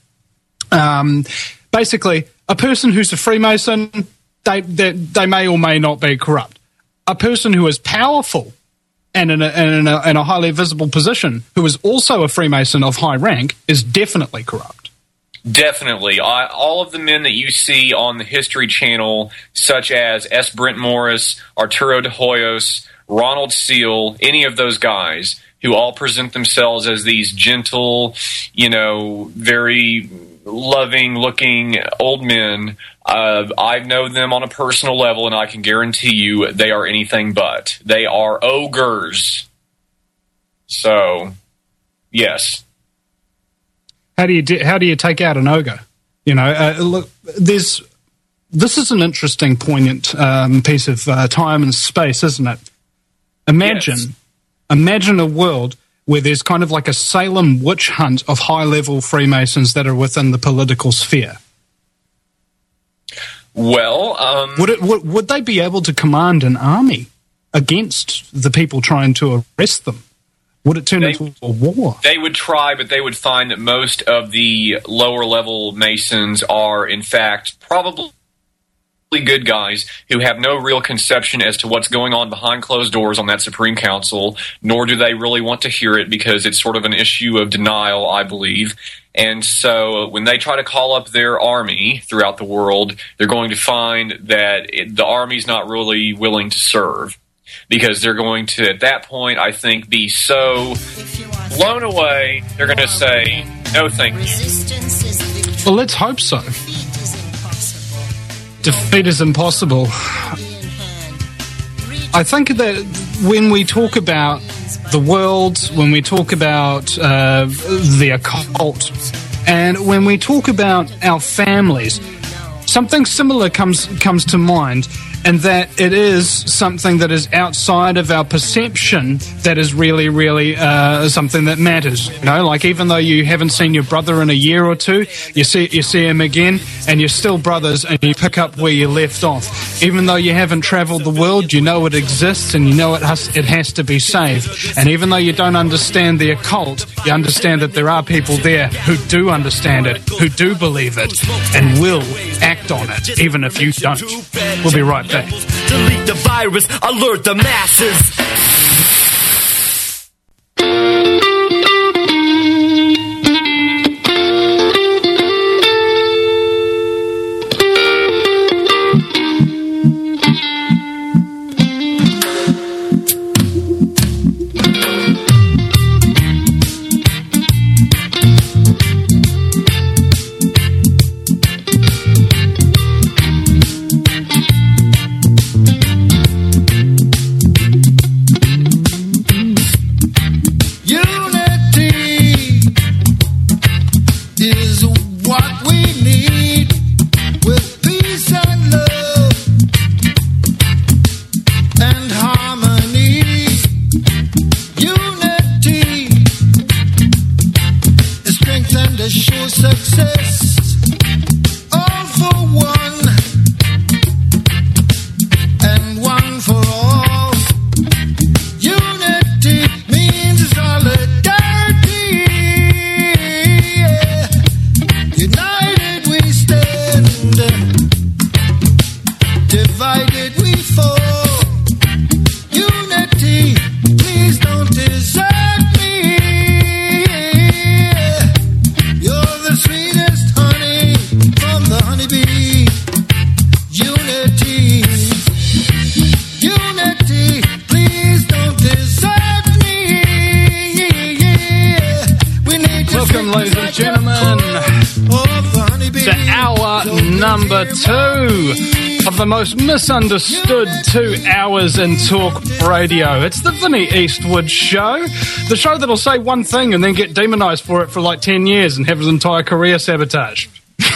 um, basically, a person who's a Freemason, they, they they may or may not be corrupt. A person who is powerful and in a, and in a, in a highly visible position, who is also a Freemason of high rank, is definitely corrupt. Definitely. I, all of the men that you see on the History Channel, such as S. Brent Morris, Arturo de Hoyos, Ronald Seal, any of those guys who all present themselves as these gentle, you know, very loving-looking old men, uh, I know them on a personal level, and I can guarantee you they are anything but. They are ogres. So, yes. How do you do, how do you take out an ogre? You know, uh, look, there's this is an interesting, poignant um, piece of uh, time and space, isn't it? Imagine, yes. imagine a world where there's kind of like a Salem witch hunt of high-level Freemasons that are within the political sphere. Well, um, would it would, would they be able to command an army against the people trying to arrest them? Would it turn they, into a war? They would try, but they would find that most of the lower-level Masons are, in fact, probably good guys who have no real conception as to what's going on behind closed doors on that Supreme Council, nor do they really want to hear it because it's sort of an issue of denial, I believe. And so when they try to call up their army throughout the world, they're going to find that it, the army's not really willing to serve. Because they're going to, at that point, I think, be so blown away, they're going to say, no thank you. Well, let's hope so. Defeat is impossible. I think that when we talk about the world, when we talk about uh, the occult, and when we talk about our families, something similar comes comes to mind, and that it is something that is outside of our perception that is really, really uh, something that matters. You know, like even though you haven't seen your brother in a year or two, you see you see him again, and you're still brothers, and you pick up where you left off. Even though you haven't travelled the world, you know it exists, and you know it has it has to be saved. And even though you don't understand the occult, you understand that there are people there who do understand it, who do believe it, and will act on it, even if you don't. We'll be right back. Delete the virus, alert the masses. The most misunderstood two hours in talk radio. It's the Vinnie Eastwood Show. The show that'll say one thing and then get demonized for it for like ten years and have his entire career sabotaged.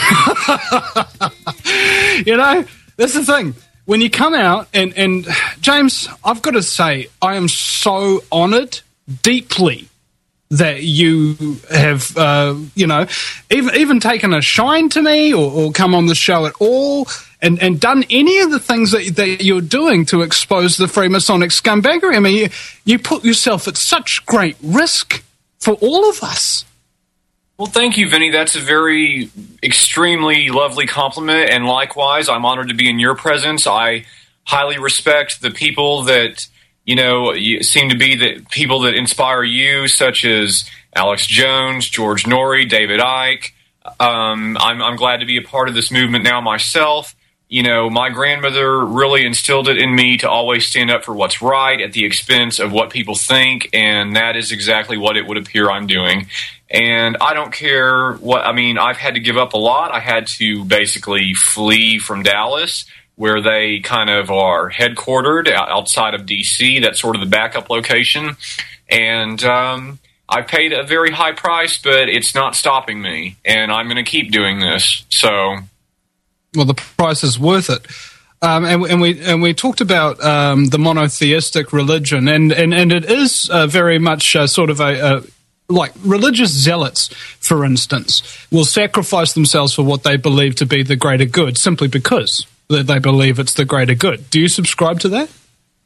You know, that's the thing. When you come out, and, and James, I've got to say, I am so honoured, deeply, that you have, uh, you know, even even taken a shine to me or, or come on the show at all and, and done any of the things that, that you're doing to expose the Freemasonic scumbaggery. I mean, you, you put yourself at such great risk for all of us. Well, thank you, Vinny. That's a very extremely lovely compliment, and likewise, I'm honored to be in your presence. I highly respect the people that... You know, you seem to be the people that inspire you, such as Alex Jones, George Norrie, David Icke. Um, I'm, I'm glad to be a part of this movement now myself. You know, my grandmother really instilled it in me to always stand up for what's right at the expense of what people think, and that is exactly what it would appear I'm doing. And I don't care what, I mean, I've had to give up a lot. I had to basically flee from Dallas, where they kind of are headquartered outside of D C. That's sort of the backup location. And um, I paid a very high price, but it's not stopping me. And I'm going to keep doing this. So, well, the price is worth it. Um, and, and we and we talked about um, the monotheistic religion, and, and, and it is uh, very much uh, sort of a, a like religious zealots, for instance, will sacrifice themselves for what they believe to be the greater good, simply because that they believe it's the greater good. Do you subscribe to that?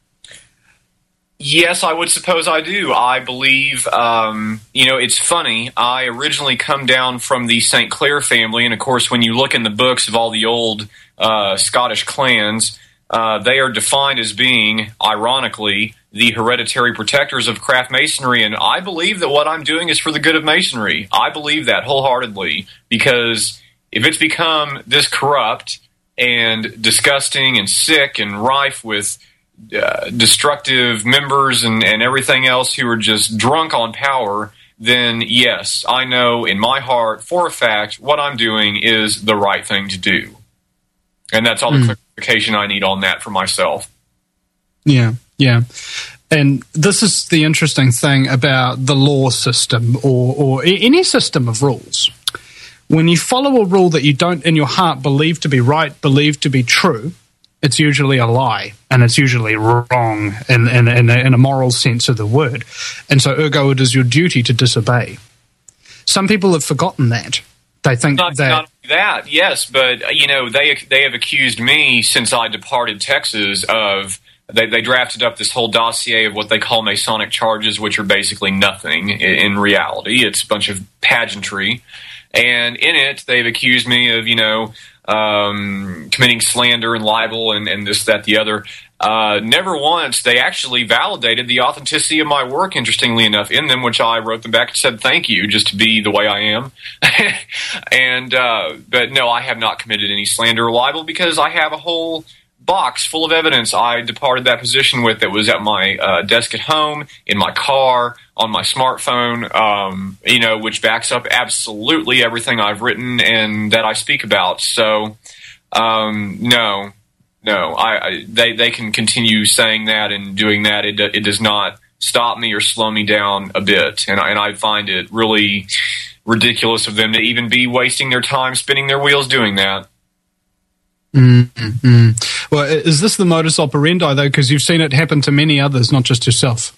Yes, I would suppose I do. I believe, um, you know, it's funny. I originally come down from the Saint Clair family, and of course, when you look in the books of all the old uh, Scottish clans, uh, they are defined as being, ironically, the hereditary protectors of craft masonry, and I believe that what I'm doing is for the good of masonry. I believe that wholeheartedly, because if it's become this corrupt and disgusting and sick and rife with uh, destructive members and, and everything else who are just drunk on power, then yes, I know in my heart, for a fact, what I'm doing is the right thing to do. And that's all mm. the clarification I need on that for myself. Yeah, yeah. And this is the interesting thing about the law system or, or any system of rules. When you follow a rule that you don't in your heart believe to be right, believe to be true, it's usually a lie, and it's usually wrong in, in, in, a, in a moral sense of the word. And so ergo it is your duty to disobey. Some people have forgotten that. They think not, that... Not that, yes, but, you know, they they have accused me since I departed Texas of... They, they drafted up this whole dossier of what they call Masonic charges, which are basically nothing in, in reality. It's a bunch of pageantry. And in it, they've accused me of, you know, um, committing slander and libel and, and this, that, the other. Uh, never once. They actually validated the authenticity of my work, interestingly enough, in them, which I wrote them back and said thank you, just to be the way I am. and uh, But no, I have not committed any slander or libel because I have a whole box full of evidence I departed that position with that was at my uh, desk at home, in my car, on my smartphone, um, you know, which backs up absolutely everything I've written and that I speak about. So, um, no, no, I, I they they can continue saying that and doing that. It it does not stop me or slow me down a bit, and I, and I find it really ridiculous of them to even be wasting their time spinning their wheels doing that. Mm-hmm. Well, is this the modus operandi, though? Because you've seen it happen to many others, not just yourself.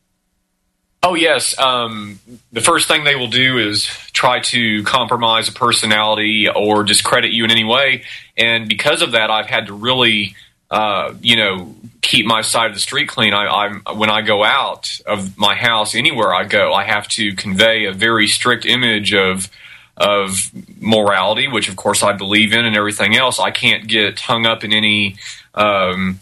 Oh, yes. Um, the first thing they will do is try to compromise a personality or discredit you in any way. And because of that, I've had to really, uh, you know, keep my side of the street clean. I, I'm when I go out of my house, anywhere I go, I have to convey a very strict image of of morality, which of course I believe in, and everything else. I can't get hung up in any um,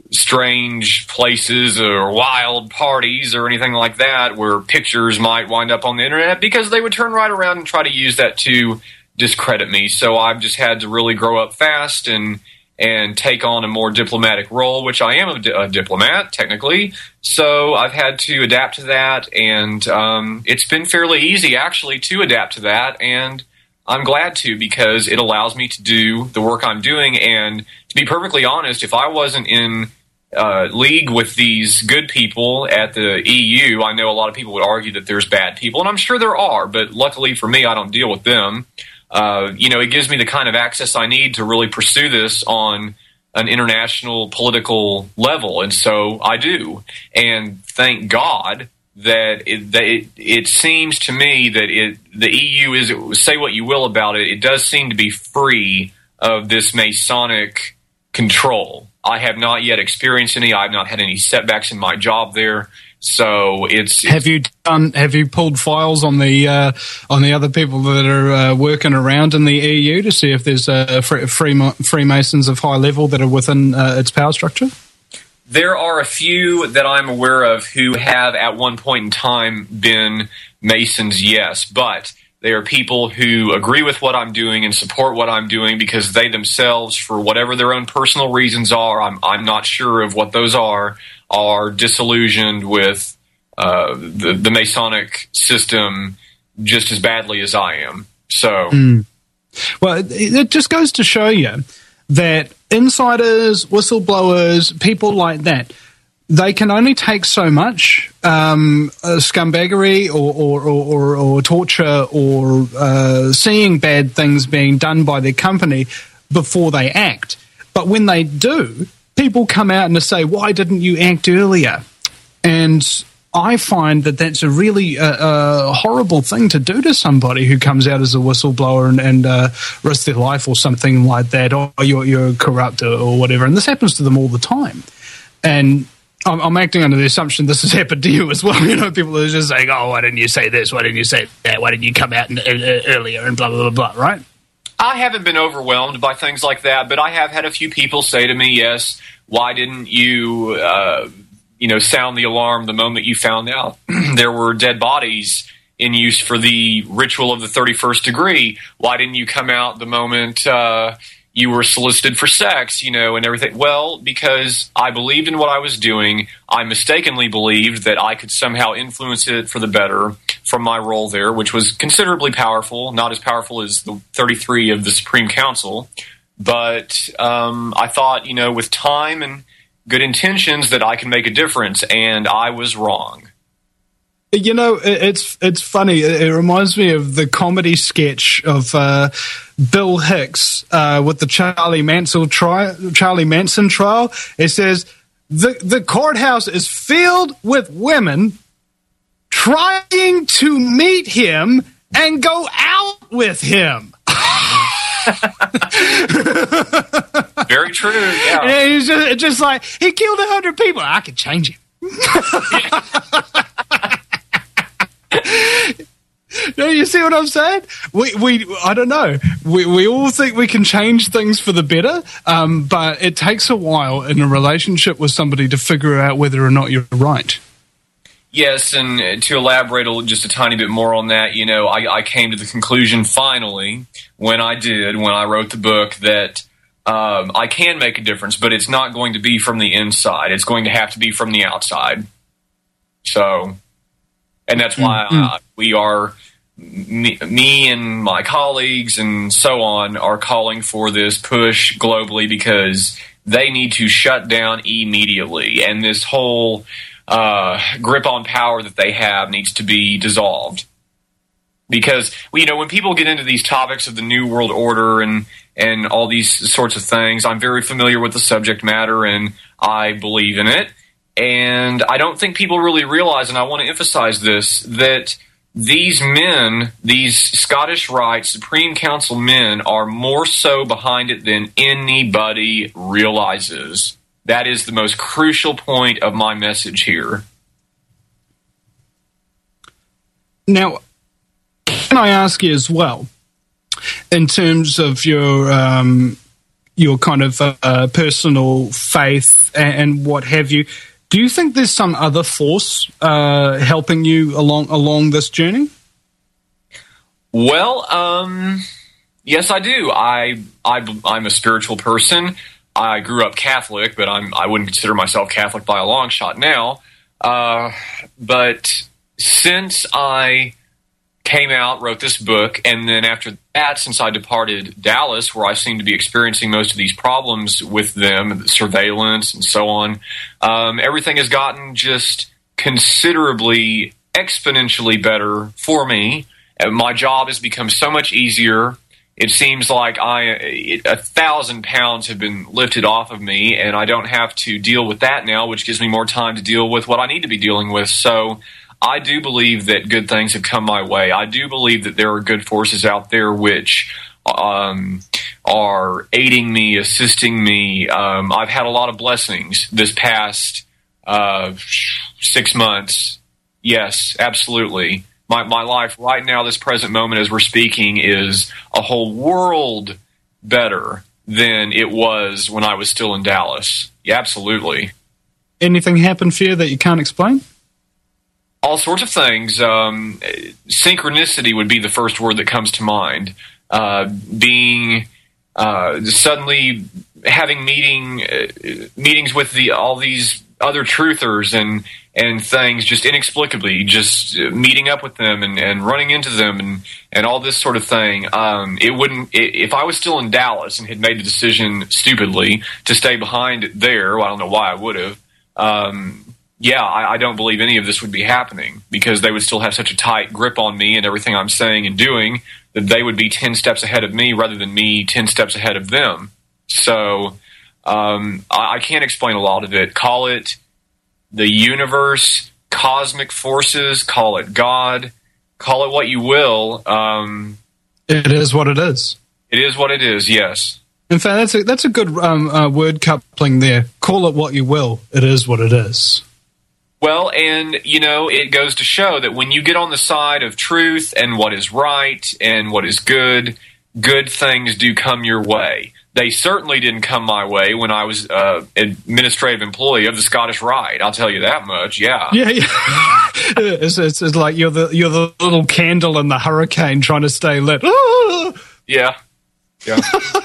strange places or wild parties or anything like that where pictures might wind up on the internet, because they would turn right around and try to use that to discredit me. So I've just had to really grow up fast and and take on a more diplomatic role, which I am a, di- a diplomat, technically. So I've had to adapt to that, and um, it's been fairly easy, actually, to adapt to that, and I'm glad to, because it allows me to do the work I'm doing. And to be perfectly honest, if I wasn't in uh, league with these good people at the E U, I know a lot of people would argue that there's bad people, and I'm sure there are, but luckily for me, I don't deal with them. Uh, you know, it gives me the kind of access I need to really pursue this on an international political level, and so I do. And thank God that it, that it, it seems to me that it, the E U is, say what you will about it, it does seem to be free of this Masonic control. I have not yet experienced any. I have not had any setbacks in my job there. So it's, it's have you done? Have you pulled files on the uh, on the other people that are uh, working around in the E U to see if there's uh, free, free Freemasons of high level that are within uh, its power structure? There are a few that I'm aware of who have at one point in time been Masons, yes, but they are people who agree with what I'm doing and support what I'm doing because they themselves, for whatever their own personal reasons are, I'm I'm not sure of what those are, are disillusioned with uh, the, the Masonic system just as badly as I am. So, mm. Well, it, it just goes to show you that insiders, whistleblowers, people like that, they can only take so much um, uh, scumbaggery or, or, or, or torture or uh, seeing bad things being done by their company before they act. But when they do, people come out and say, why didn't you act earlier? And I find that that's a really uh, uh, horrible thing to do to somebody who comes out as a whistleblower and, and uh, risks their life or something like that, or you're, you're corrupt or, or whatever. And this happens to them all the time. And I'm, I'm acting under the assumption this has happened to you as well. You know, people are just saying, oh, why didn't you say this? Why didn't you say that? Why didn't you come out and, uh, earlier and blah, blah, blah, blah, right? I haven't been overwhelmed by things like that, but I have had a few people say to me, yes, why didn't you, uh, you know, sound the alarm the moment you found out there were dead bodies in use for the ritual of the thirty-first degree? Why didn't you come out the moment uh, you were solicited for sex, you know, and everything? Well, because I believed in what I was doing. I mistakenly believed that I could somehow influence it for the better from my role there, which was considerably powerful, not as powerful as the thirty-three of the Supreme Council. But um, I thought, you know, with time and good intentions that I can make a difference, and I was wrong. You know, it's it's funny. It reminds me of the comedy sketch of uh, Bill Hicks uh, with the Charlie Manson trial. Charlie Manson trial. It says the the courthouse is filled with women trying to meet him and go out with him. Very true. Yeah. And he's just, just like, he killed a hundred people. I could change him. No, you see what I'm saying? We, we, I don't know. We, we all think we can change things for the better, um, but it takes a while in a relationship with somebody to figure out whether or not you're right. Yes, and to elaborate a, just a tiny bit more on that, you know, I, I came to the conclusion finally, when I did, when I wrote the book, that um, I can make a difference, but it's not going to be from the inside. It's going to have to be from the outside. So, and that's why mm-hmm. I, we are, me, me and my colleagues and so on are calling for this push globally, because they need to shut down immediately. And this whole uh, grip on power that they have needs to be dissolved. Because, you know, when people get into these topics of the New World Order and, and all these sorts of things, I'm very familiar with the subject matter and I believe in it. And I don't think people really realize, and I want to emphasize this, that these men, these Scottish Rite Supreme Council men, are more so behind it than anybody realizes. That is the most crucial point of my message here. Now, can I ask you as well, in terms of your um, your kind of uh, personal faith and, and what have you, do you think there's some other force uh, helping you along along this journey? Well, um, yes, I do. I, I I'm a spiritual person. I grew up Catholic, but I'm I wouldn't consider myself Catholic by a long shot now. Uh, but since I came out, wrote this book, and then after that, since I departed Dallas, where I seem to be experiencing most of these problems with them, the surveillance and so on, um, everything has gotten just considerably, exponentially better for me. And my job has become so much easier. It seems like I a thousand pounds have been lifted off of me, and I don't have to deal with that now, which gives me more time to deal with what I need to be dealing with. So I do believe that good things have come my way. I do believe that there are good forces out there which um, are aiding me, assisting me. Um, I've had a lot of blessings this past uh, six months. Yes, absolutely. My my life right now, this present moment as we're speaking, is a whole world better than it was when I was still in Dallas. Yeah, absolutely. Anything happened for you that you can't explain? All sorts of things. Um, synchronicity would be the first word that comes to mind. Uh, being uh, suddenly having meeting uh, meetings with the all these other truthers and and things, just inexplicably, just meeting up with them and, and running into them and, and all this sort of thing. Um, it wouldn't it, if I was still in Dallas and had made the decision stupidly to stay behind there. Well, I don't know why I would have. Um, Yeah, I, I don't believe any of this would be happening, because they would still have such a tight grip on me and everything I'm saying and doing that they would be ten steps ahead of me rather than me ten steps ahead of them. So um, I, I can't explain a lot of it. Call it the universe, cosmic forces, call it God, call it what you will. Um, it is what it is. It is what it is, yes. In fact, that's a, that's a good um, uh, word coupling there. Call it what you will. It is what it is. Well, and, you know, it goes to show that when you get on the side of truth and what is right and what is good, good things do come your way. They certainly didn't come my way when I was uh, administrative employee of the Scottish Rite. I'll tell you that much, yeah. Yeah, yeah. it's, it's, it's like you're the you're the little candle in the hurricane trying to stay lit. Yeah, yeah.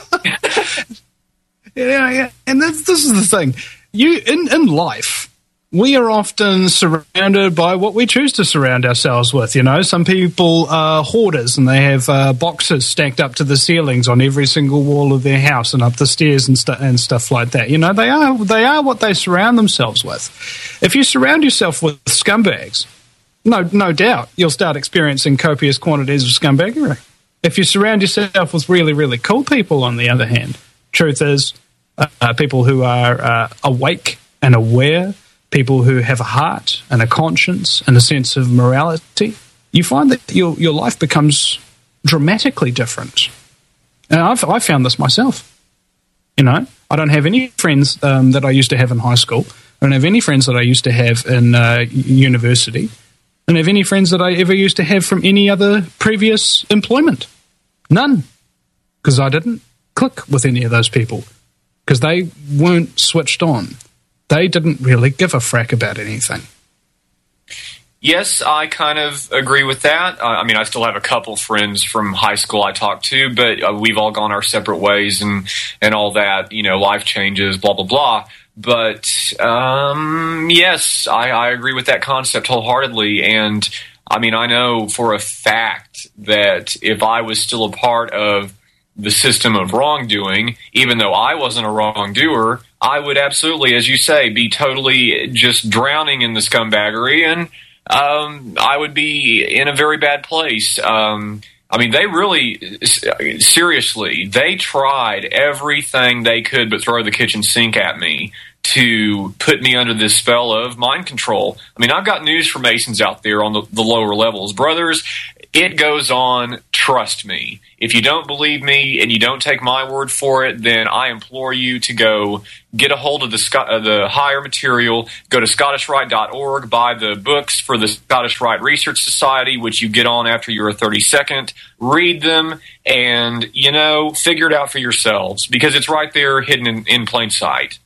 yeah, yeah. And this, this is the thing. You in, in life, we are often surrounded by what we choose to surround ourselves with. You know, some people are hoarders and they have uh, boxes stacked up to the ceilings on every single wall of their house and up the stairs and, stu- and stuff like that. You know, they are they are what they surround themselves with. If you surround yourself with scumbags, no, no doubt, you'll start experiencing copious quantities of scumbaggery. If you surround yourself with really, really cool people, on the other hand, truth is, uh, people who are uh, awake and aware, people who have a heart and a conscience and a sense of morality, you find that your your life becomes dramatically different. And I've I found this myself. You know, I don't have any friends um, that I used to have in high school. I don't have any friends that I used to have in uh, university. I don't have any friends that I ever used to have from any other previous employment. None. Because I didn't click with any of those people. Because they weren't switched on. They didn't really give a frack about anything. Yes, I kind of agree with that. Uh, I mean, I still have a couple friends from high school I talk to, but uh, we've all gone our separate ways and, and all that, you know, life changes, blah, blah, blah. But, um, yes, I, I agree with that concept wholeheartedly. And, I mean, I know for a fact that if I was still a part of the system of wrongdoing, even though I wasn't a wrongdoer, I would absolutely, as you say, be totally just drowning in the scumbaggery, and um, I would be in a very bad place. Um, I mean, they really, seriously, they tried everything they could but throw the kitchen sink at me to put me under this spell of mind control. I mean, I've got news for Masons out there on the, the lower levels. Brothers, it goes on, trust me. If you don't believe me and you don't take my word for it, then I implore you to go get a hold of the uh, the higher material, go to Scottish Rite dot org, buy the books for the Scottish Rite Research Society, which you get on after your thirty-second, read them, and, you know, figure it out for yourselves, because it's right there hidden in, in plain sight.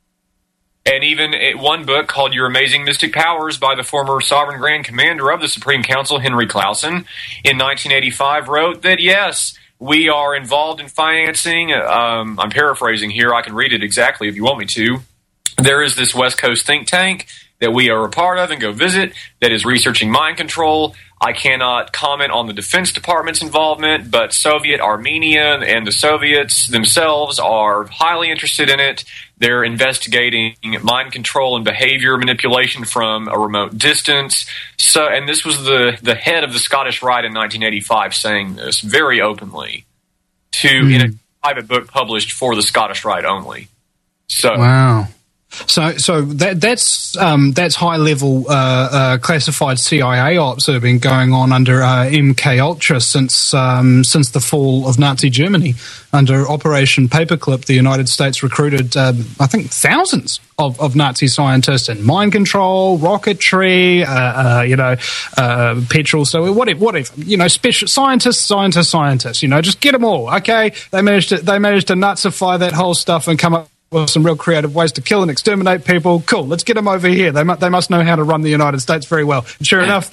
And even one book called Your Amazing Mystic Powers by the former Sovereign Grand Commander of the Supreme Council, Henry Clausen, in nineteen eighty-five wrote that, yes, we are involved in financing. Um, I'm paraphrasing here. I can read it exactly if you want me to. There is this West Coast think tank that we are a part of and go visit that is researching mind control. I cannot comment on the Defense Department's involvement, but Soviet Armenia and the Soviets themselves are highly interested in it. They're investigating mind control and behavior manipulation from a remote distance. So, and this was the, the head of the Scottish Rite in nineteen eighty-five saying this very openly to mm. in a private book published for the Scottish Rite only. So, wow. So, so that that's um, that's high level uh, uh, classified C I A ops that have been going on under uh, M K Ultra since um, since the fall of Nazi Germany. Under Operation Paperclip, the United States recruited, uh, I think, thousands of, of Nazi scientists in mind control, rocketry, uh, uh, you know, uh, petrol. So whatever, whatever, you know, special scientists, scientists, scientists. You know, just get them all. Okay, they managed to they managed to Nazify that whole stuff and come up with some real creative ways to kill and exterminate people. Cool, let's get them over here. They mu- they must know how to run the United States very well. And sure enough,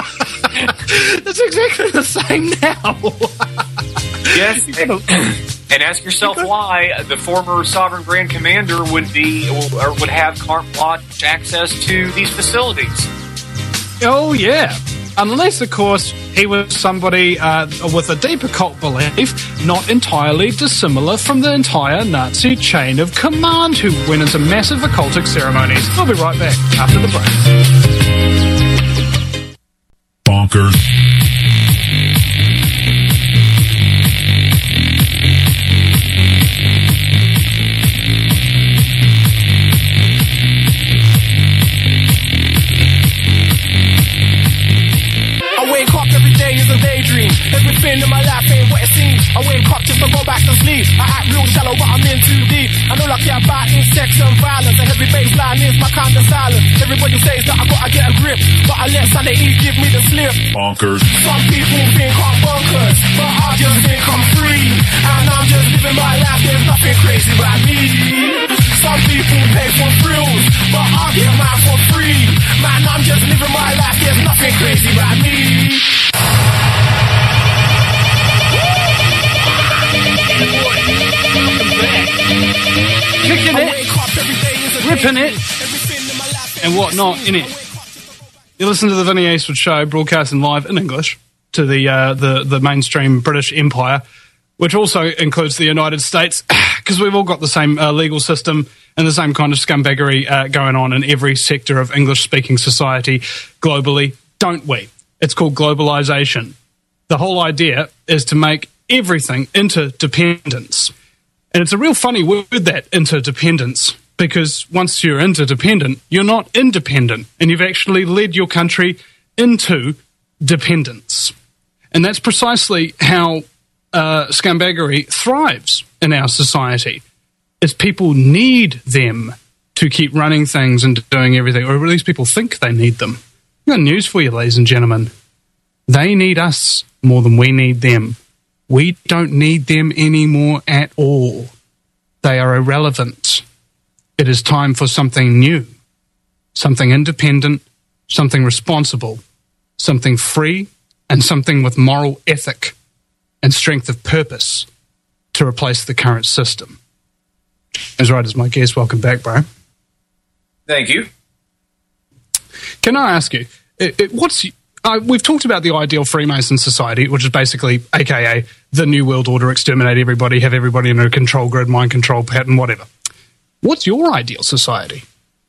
that's exactly the same now. Yes, and, and ask yourself why the former Sovereign Grand Commander would be or would have carte blanche access to these facilities. Oh yeah. Unless, of course, he was somebody uh, with a deep occult belief, not entirely dissimilar from the entire Nazi chain of command who went into massive occultic ceremonies. We'll be right back after the break. Bonkers. Everything in my life ain't what it seems. I wake up just to go back to sleep. I act real shallow, but I'm in too deep. I know I care about insects and violence. A heavy baseline is my kind of silence. Everybody says that I gotta get a grip, but I let sanity give me the slip. Bonkers. Some people think I'm bonkers, but I just think I'm free. And I'm just living my life, there's nothing crazy about me. Some people pay for thrills, but I get mine for free. Man, I'm just living my life, there's nothing crazy about me. Kicking it, ripping it, and whatnot in it. You listen to the Vinny Eastwood Show, broadcasting live in English to the uh, the the mainstream British Empire, which also includes the United States, because we've all got the same uh, legal system and the same kind of scumbaggery uh, going on in every sector of English-speaking society globally. don't we? It's called globalization. The whole idea is to make everything interdependence. And it's a real funny word, that interdependence, because once you're interdependent, you're not independent, and you've actually led your country into dependence. And that's precisely how uh, scumbaggery thrives in our society, is people need them to keep running things and doing everything, or at least people think they need them. I've got news for you, ladies and gentlemen. They need us more than we need them. We don't need them anymore at all. They are irrelevant. It is time for something new, something independent, something responsible, something free, and something with moral ethic and strength of purpose to replace the current system. As right as my guest, welcome back, bro. Thank you. Can I ask you, it, it, what's uh, we've talked about the ideal Freemason society, which is basically, A K A, the New World Order, exterminate everybody, have everybody in a control grid, mind control pattern, whatever. What's your ideal society?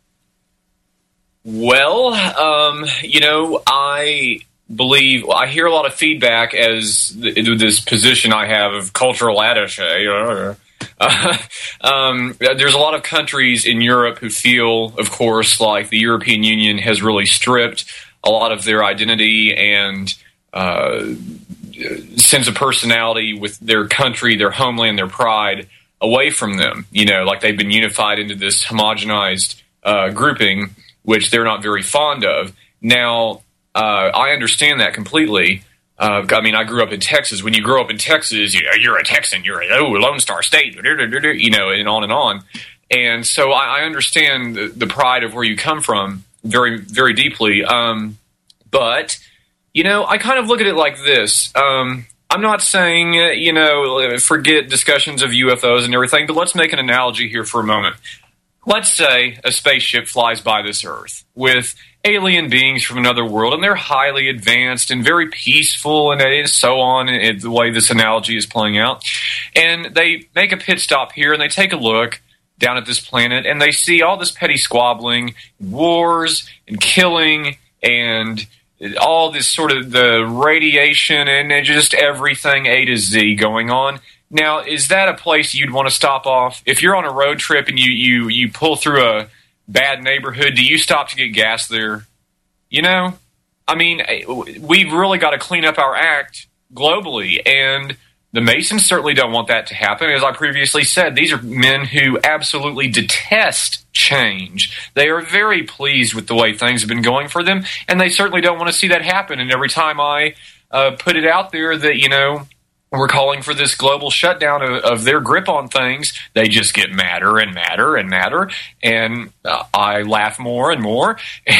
Well, um, you know, I believe, well, I hear a lot of feedback as th- this position I have of cultural attaché. Uh, um, there's a lot of countries in Europe who feel, of course, like the European Union has really stripped a lot of their identity and uh, sense of personality with their country, their homeland, their pride away from them. You know, like they've been unified into this homogenized uh, grouping, which they're not very fond of. Now, uh, I understand that completely. Uh, I mean, I grew up in Texas. When you grow up in Texas, you know, you're a Texan. You're a oh, Lone Star State, you know, and on and on. And so I, I understand the, the pride of where you come from very, very deeply. Um, but, you know, I kind of look at it like this. Um, I'm not saying, uh, you know, forget discussions of U F Os and everything, but let's make an analogy here for a moment. Let's say a spaceship flies by this Earth with alien beings from another world, and they're highly advanced and very peaceful and so on, and the way this analogy is playing out. And they make a pit stop here, and they take a look down at this planet, and they see all this petty squabbling, wars, and killing, and all this sort of the radiation and just everything A to Z going on. Now, is that a place you'd want to stop off? If you're on a road trip and you, you, you pull through a bad neighborhood, do you stop to get gas there? You know? I mean, we've really got to clean up our act globally, and the Masons certainly don't want that to happen. As I previously said, these are men who absolutely detest change. They are very pleased with the way things have been going for them, and they certainly don't want to see that happen. And every time I uh, put it out there that, you know, we're calling for this global shutdown of, of their grip on things, they just get madder and madder and madder, and uh, I laugh more and more.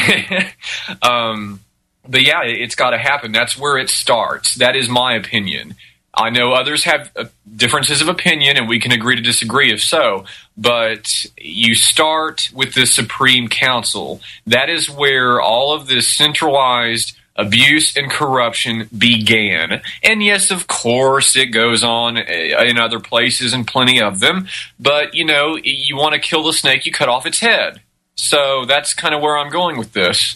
um, but yeah, it's got to happen. That's where it starts. That is my opinion. I know others have uh, differences of opinion, and we can agree to disagree if so, but you start with the Supreme Council. That is where all of this centralized abuse and corruption began. And yes, of course, it goes on in other places and plenty of them. But, you know, you want to kill the snake, you cut off its head. So that's kind of where I'm going with this.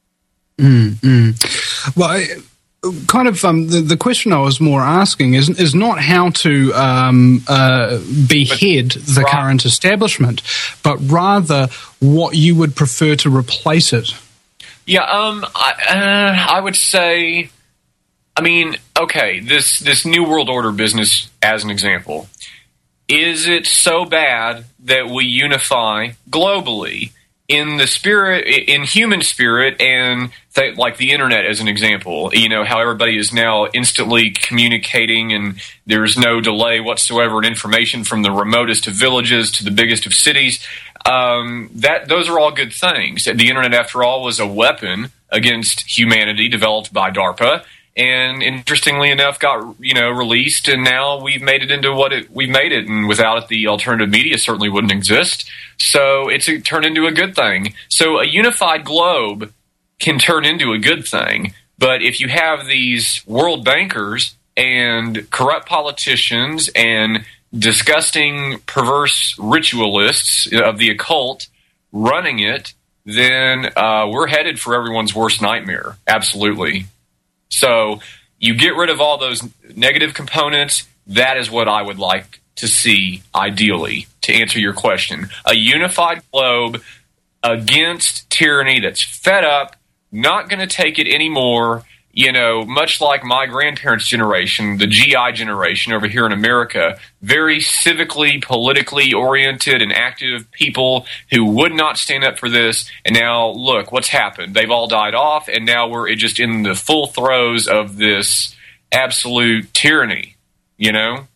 Mm-hmm. Well, I, kind of um, the, the question I was more asking is, is not how to um, uh, behead but, the right. current establishment, but rather what you would prefer to replace it. Yeah, um, I, uh, I would say, I mean, okay, this, this New World Order business, as an example, is it so bad that we unify globally in the spirit, in human spirit, and th- like the internet as an example, you know, how everybody is now instantly communicating and there's no delay whatsoever in information from the remotest of villages to the biggest of cities. Um, that those are all good things. The internet, after all, was a weapon against humanity developed by DARPA, and interestingly enough, got you know released, and now we've made it into what it, we've made it. And without it, the alternative media certainly wouldn't exist. So it's a, turned into a good thing. So a unified globe can turn into a good thing. But if you have these world bankers and corrupt politicians and disgusting, perverse ritualists of the occult running it, then uh, we're headed for everyone's worst nightmare. Absolutely. So you get rid of all those negative components. That is what I would like to see, ideally, to answer your question. A unified globe against tyranny that's fed up, not going to take it anymore. You know, much like my grandparents' generation, the G I generation over here in America, very civically, politically oriented and active people who would not stand up for this. And now, look, what's happened? They've all died off, and now we're just in the full throes of this absolute tyranny, you know?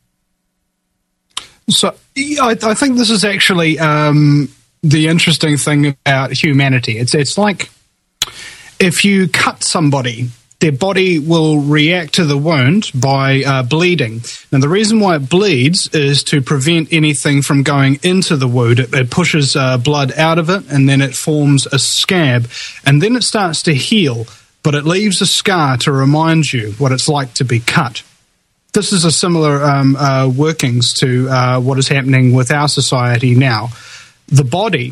So I, I think this is actually um, the interesting thing about humanity. It's, it's like if you cut somebody, their body will react to the wound by uh, bleeding. Now, the reason why it bleeds is to prevent anything from going into the wound. It, it pushes uh, blood out of it, and then it forms a scab, and then it starts to heal, but it leaves a scar to remind you what it's like to be cut. This is a similar um, uh, workings to uh, what is happening with our society now. The body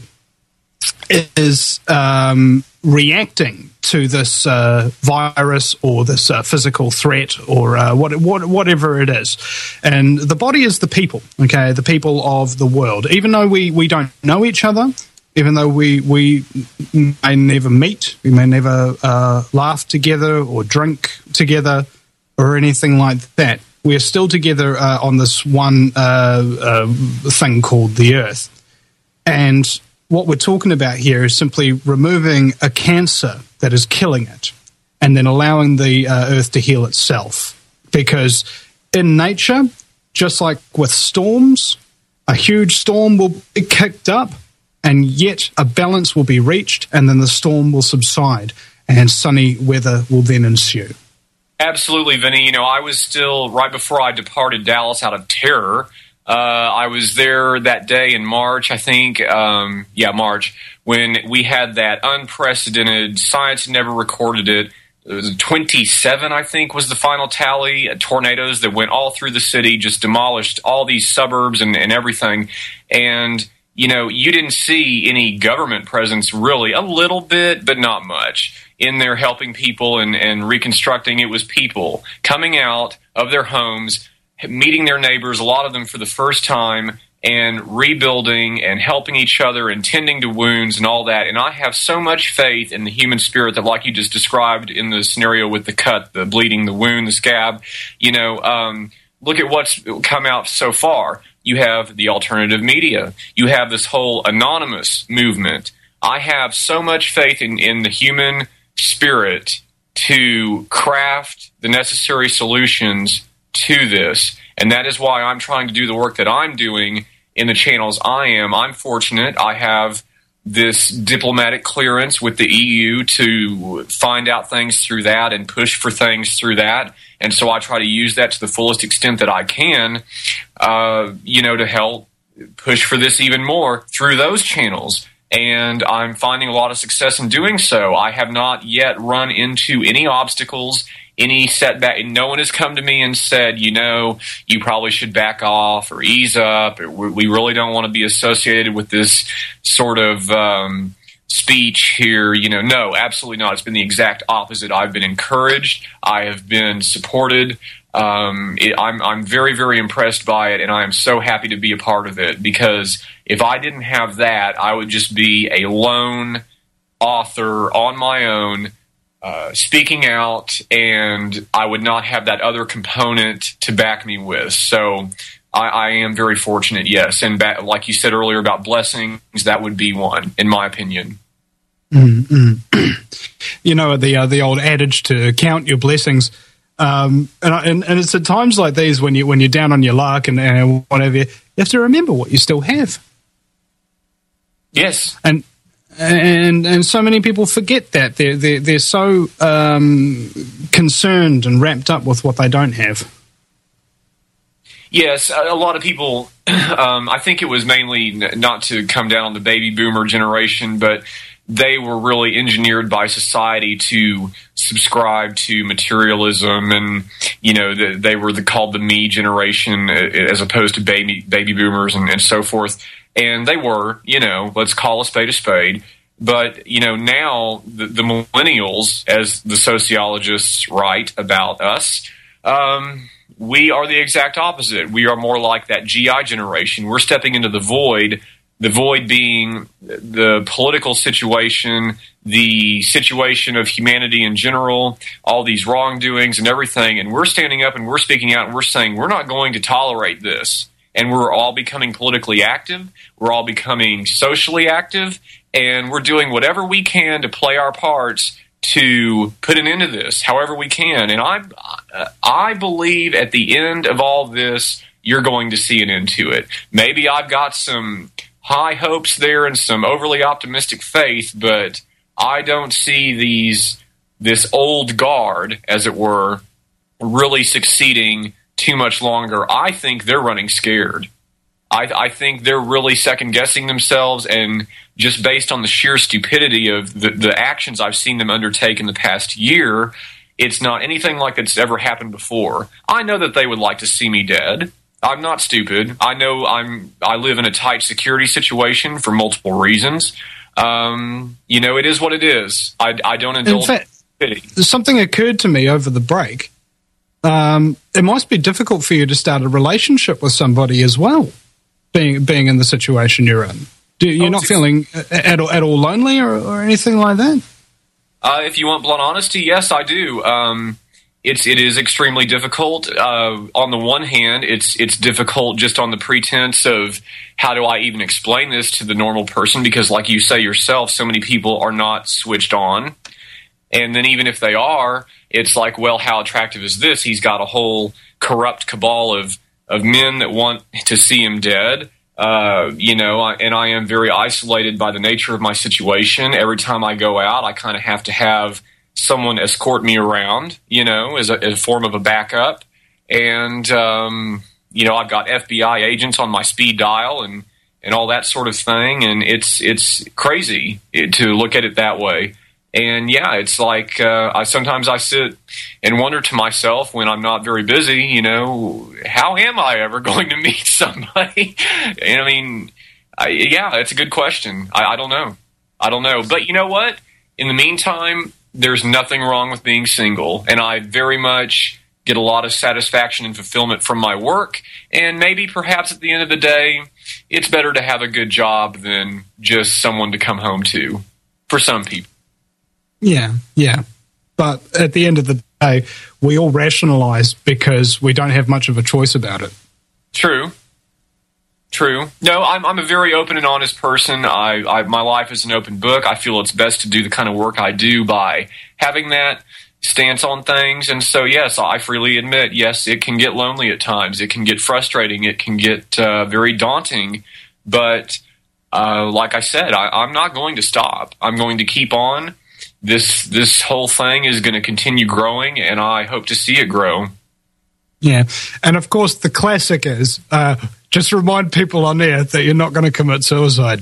is um, reacting to this uh, virus or this uh, physical threat or uh, what, what, whatever it is. And the body is the people, okay, the people of the world. Even though we, we don't know each other, even though we, we may never meet, we may never uh, laugh together or drink together or anything like that, we are still together uh, on this one uh, uh, thing called the Earth. And what we're talking about here is simply removing a cancer that is killing it and then allowing the uh, Earth to heal itself. Because in nature, just like with storms, a huge storm will be kicked up and yet a balance will be reached and then the storm will subside and sunny weather will then ensue. Absolutely, Vinny. You know, I was still, right before I departed Dallas out of terror, uh, I was there that day in March, I think, um, yeah, March, when we had that unprecedented, science never recorded it, it was twenty-seven, I think, was the final tally, uh, tornadoes that went all through the city, just demolished all these suburbs and, and everything. And, you know, you didn't see any government presence really, a little bit, but not much, in there helping people and, and reconstructing. It was people coming out of their homes, meeting their neighbors, a lot of them for the first time, and rebuilding and helping each other and tending to wounds and all that. And I have so much faith in the human spirit that, like you just described in the scenario with the cut, the bleeding, the wound, the scab, you know, um, look at what's come out so far. You have the alternative media. You have this whole anonymous movement. I have so much faith in, in the human spirit to craft the necessary solutions to this, and that is why I'm trying to do the work that I'm doing in the channels I am. I'm fortunate. I have this diplomatic clearance with the E U to find out things through that and push for things through that, and so I try to use that to the fullest extent that I can, uh, you know, to help push for this even more through those channels. And I'm finding a lot of success in doing so. I have not yet run into any obstacles, any setback. No one has come to me and said, you know, you probably should back off or ease up. Or we really don't want to be associated with this sort of um, speech here. You know, no, absolutely not. It's been the exact opposite. I've been encouraged. I have been supported. Um, it, I'm, I'm very, very impressed by it, and I am so happy to be a part of it, because if I didn't have that, I would just be a lone author on my own, uh, speaking out, and I would not have that other component to back me with. So I, I am very fortunate, yes. And ba- like you said earlier about blessings, that would be one, in my opinion. Mm-hmm. You know, the uh, the old adage to count your blessings. Um, and, and and it's at times like these when you when you're down on your luck and, and whatever, you have to remember what you still have. Yes, and and and so many people forget that they're they're, they're so um, concerned and wrapped up with what they don't have. Yes, a lot of people. Um, I think it was mainly not to come down on the baby boomer generation, but they were really engineered by society to subscribe to materialism, and you know the, they were the, called the me generation as opposed to baby baby boomers and, and so forth. And they were, you know, let's call a spade a spade. But, you know, now the, the millennials, as the sociologists write about us, um, we are the exact opposite. We are more like that G I generation. We're stepping into the void, the void being the political situation, the situation of humanity in general, all these wrongdoings and everything. And we're standing up and we're speaking out and we're saying we're not going to tolerate this. And we're all becoming politically active. We're all becoming socially active. And we're doing whatever we can to play our parts to put an end to this, however we can. And I, I believe at the end of all this, you're going to see an end to it. Maybe I've got some high hopes there and some overly optimistic faith, but I don't see these this old guard, as it were, really succeeding too much longer. I think they're running scared. I, I think they're really second-guessing themselves, and just based on the sheer stupidity of the, the actions I've seen them undertake in the past year, it's not anything like that's ever happened before. I know that they would like to see me dead. I'm not stupid. I know I'm. I live in a tight security situation for multiple reasons. Um, you know, it is what it is. I, I don't indulge in stupidity. Something occurred to me over the break. Um, it must be difficult for you to start a relationship with somebody as well, being being in the situation you're in. Do, you're oh, not feeling at, at all lonely or, or anything like that? Uh, if you want blunt honesty, yes, I do. Um, it's it is extremely difficult. Uh, on the one hand, it's it's difficult just on the pretense of how do I even explain this to the normal person? Because, like you say yourself, so many people are not switched on. And then even if they are, it's like, well, how attractive is this? He's got a whole corrupt cabal of, of men that want to see him dead. Uh, you know, I, and I am very isolated by the nature of my situation. Every time I go out, I kind of have to have someone escort me around, you know, as a, as a form of a backup. And, um, you know, I've got F B I agents on my speed dial and, and all that sort of thing. And it's, it's crazy to look at it that way. And yeah, it's like uh, I sometimes I sit and wonder to myself when I'm not very busy, you know, how am I ever going to meet somebody? And I mean, I, yeah, it's a good question. I, I don't know. I don't know. But you know what? In the meantime, there's nothing wrong with being single. And I very much get a lot of satisfaction and fulfillment from my work. And maybe perhaps at the end of the day, it's better to have a good job than just someone to come home to for some people. Yeah, yeah. But at the end of the day, we all rationalize because we don't have much of a choice about it. True. True. No, I'm I'm a very open and honest person. I, I my life is an open book. I feel it's best to do the kind of work I do by having that stance on things. And so, yes, I freely admit, yes, it can get lonely at times. It can get frustrating. It can get uh, very daunting. But uh, like I said, I, I'm not going to stop. I'm going to keep on. This this whole thing is going to continue growing, and I hope to see it grow. Yeah, and of course the classic is uh, just remind people on air that you're not going to commit suicide.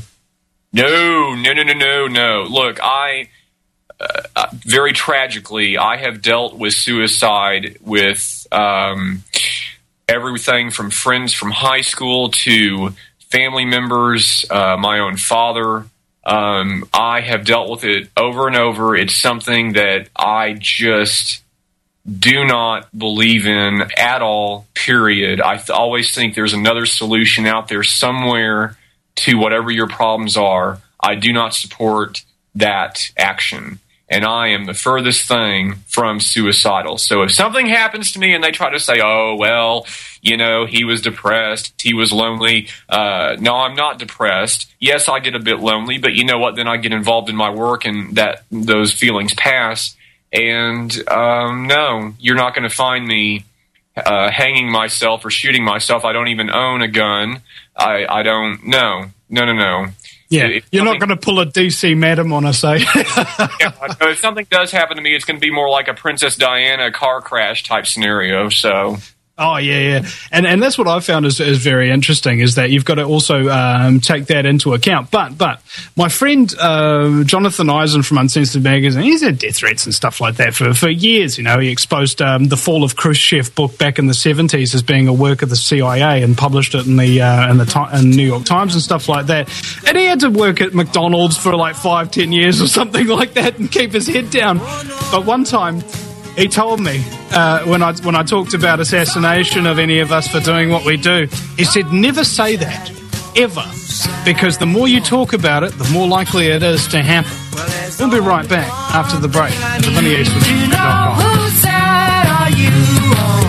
No, no, no, no, no, no. Look, I uh, very tragically, I have dealt with suicide with um, everything from friends from high school to family members, uh, my own father. Um, I have dealt with it over and over. It's something that I just do not believe in at all, period. I th- always think there's another solution out there somewhere to whatever your problems are. I do not support that action. And I am the furthest thing from suicidal. So if something happens to me and they try to say, oh, well, you know, he was depressed, he was lonely. Uh, no, I'm not depressed. Yes, I get a bit lonely, but you know what? Then I get involved in my work and that those feelings pass. And um, no, you're not going to find me uh, hanging myself or shooting myself. I don't even own a gun. I, I don't, no, no, no, no. Yeah, if you're not going to pull a D C Madam on us, eh? Yeah, so if something does happen to me, it's going to be more like a Princess Diana car crash type scenario. So Oh, yeah, yeah. And and that's what I found is, is very interesting, is that you've got to also um, take that into account. But but my friend uh, Jonathan Eisen from Uncensored Magazine, he's had death threats and stuff like that for, for years. You know, he exposed um, the Fall of Khrushchev book back in the seventies as being a work of the C I A and published it in the uh, in the ti- in New York Times and stuff like that. And he had to work at McDonald's for like five, ten years or something like that and keep his head down. But one time, he told me uh, when I when I talked about assassination of any of us for doing what we do, he said, never say that, ever, because the more you talk about it, the more likely it is to happen. We'll be right back after the break. The Vinny Eastwood dot com. Whose side are you on?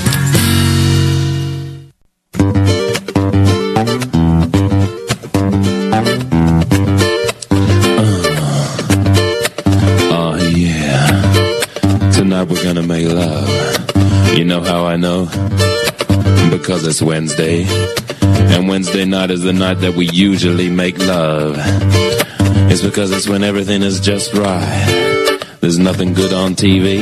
Tonight we're gonna make love. You know how I know? Because it's Wednesday. And Wednesday night is the night that we usually make love. It's because it's when everything is just right. There's nothing good on T V.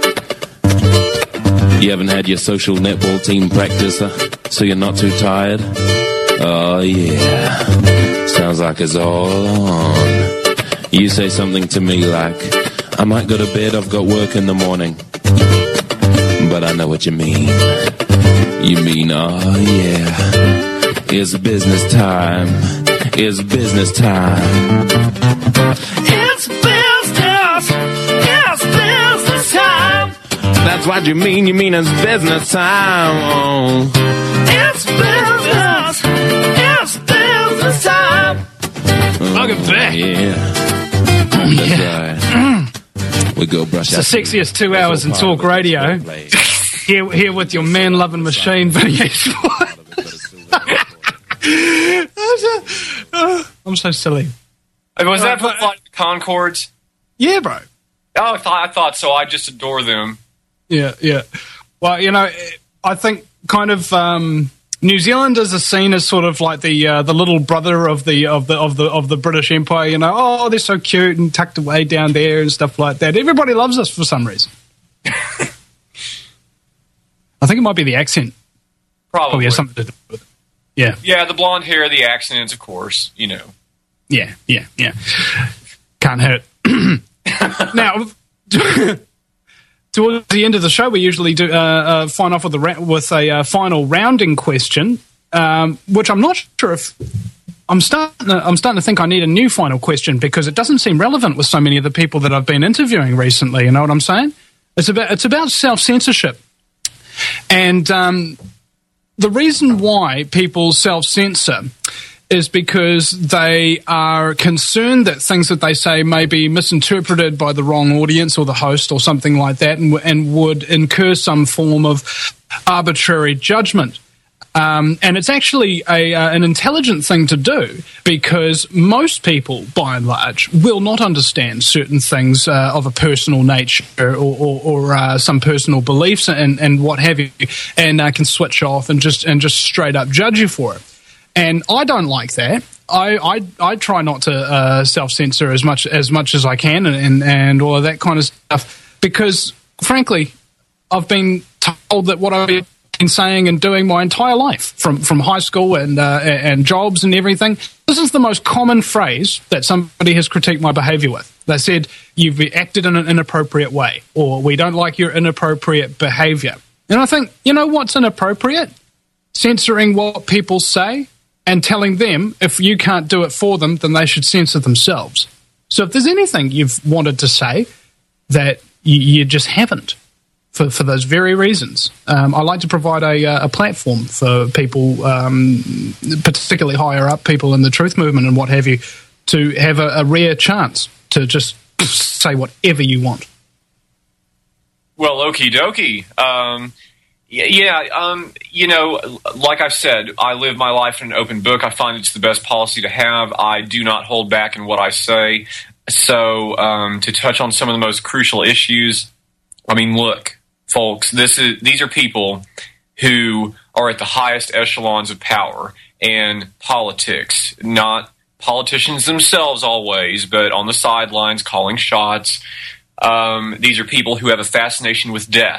You haven't had your social netball team practice, uh, so you're not too tired? Oh yeah. Sounds like it's all on. You say something to me like, I might go to bed, I've got work in the morning. But I know what you mean. You mean, oh yeah, it's business time. It's business time. It's business. It's business time. That's what you mean, you mean it's business time. Oh. It's business. It's business time. Welcome back. Yeah. Oh, That's yeah. right. We go brush It's the sexiest two hours in talk radio. Here, here with your man-loving machine, Vinny Eastwood. I'm so silly. Was that Right, for like the Concords? Yeah, bro. Oh, I thought, I thought so. I just adore them. Yeah, yeah. Well, you know, I think kind of um, New Zealanders are seen as sort of like the uh, the little brother of the of the of the of the British Empire. You know, oh, they're so cute and tucked away down there and stuff like that. Everybody loves us for some reason. I think it might be the accent. Probably. Probably has something to do with it. Yeah. Yeah, the blonde hair, the accents, of course, you know. Yeah, yeah, yeah. Can't hurt. Now, towards the end of the show, we usually do uh, uh, sign off with a ra- with a uh, final rounding question, um, which I'm not sure if I'm starting. To, I'm starting to think I need a new final question because it doesn't seem relevant with so many of the people that I've been interviewing recently. You know what I'm saying? It's about it's about self censorship, and um, the reason why people self censor is because they are concerned that things that they say may be misinterpreted by the wrong audience or the host or something like that, and, and would incur some form of arbitrary judgment. Um, and it's actually a, uh, an intelligent thing to do because most people, by and large, will not understand certain things uh, of a personal nature or, or, or uh, some personal beliefs and, and what have you, and uh, can switch off and just and just straight up judge you for it. And I don't like that. I I, I try not to uh, self-censor as much as much as I can and, and, and all of that kind of stuff because, frankly, I've been told that what I've been saying and doing my entire life, from, from high school and uh, and jobs and everything, this is the most common phrase that somebody has critiqued my behaviour with. They said, you've acted in an inappropriate way, or we don't like your inappropriate behaviour. And I think, you know what's inappropriate? Censoring what people say and telling them if you can't do it for them, then they should censor themselves. So if there's anything you've wanted to say that you, you just haven't, for, for those very reasons, um, I like to provide a, a platform for people, um, particularly higher up people in the truth movement and what have you, to have a, a rare chance to just say whatever you want. Well, okie dokie. Um, yeah, um, you know, like I've said, I live my life in an open book. I find it's the best policy to have. I do not hold back in what I say. So um, to touch on some of the most crucial issues, I mean, look, folks, this is these are people who are at the highest echelons of power and politics, not politicians themselves always, but on the sidelines calling shots. Um, these are people who have a fascination with death.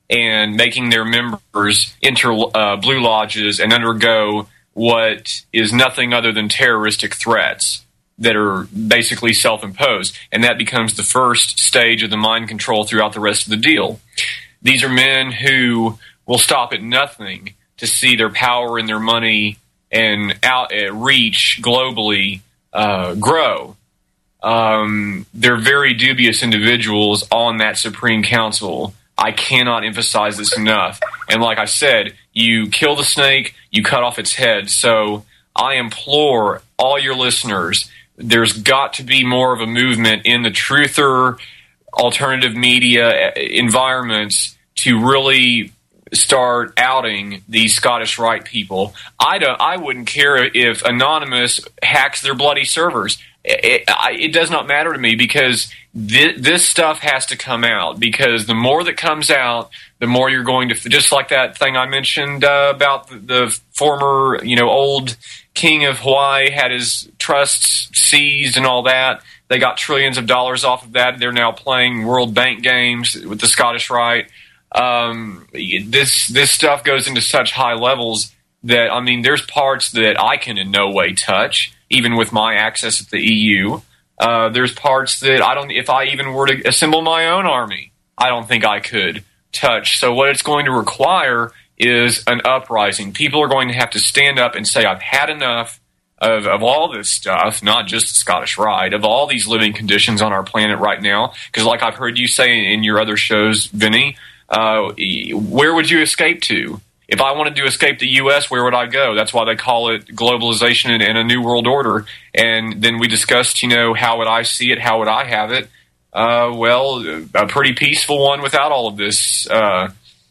and making their members enter uh, Blue Lodges and undergo what is nothing other than terroristic threats that are basically self-imposed. And that becomes the first stage of the mind control throughout the rest of the deal. These are men who will stop at nothing to see their power and their money and out uh, reach globally uh, grow. Um, they're very dubious individuals on that Supreme Council. I cannot emphasize this enough. And like I said, you kill the snake, you cut off its head. So I implore all your listeners, there's got to be more of a movement in the truther, alternative media environments to really start outing these Scottish Rite people. I don't, I wouldn't care if Anonymous hacks their bloody servers. It, it, it does not matter to me, because th- this stuff has to come out, because the more that comes out, the more you're going to, just like that thing I mentioned uh, about the, the former, you know, old king of Hawaii had his trusts seized and all that. They got trillions of dollars off of that. They're now playing World Bank games with the Scottish Rite. Um, this this stuff goes into such high levels that, I mean, there's parts that I can in no way touch, even with my access at the E U. Uh, there's parts that I don't, if I even were to assemble my own army, I don't think I could touch. So what it's going to require is an uprising. People are going to have to stand up and say, I've had enough of, of all this stuff, not just the Scottish Rite, of all these living conditions on our planet right now. Because like I've heard you say in your other shows, Vinny, uh, where would you escape to? If I wanted to escape the U S, where would I go? That's why they call it globalization and, and a new world order. And then we discussed, you know, how would I see it? How would I have it? Uh, well, a pretty peaceful one without all of this uh,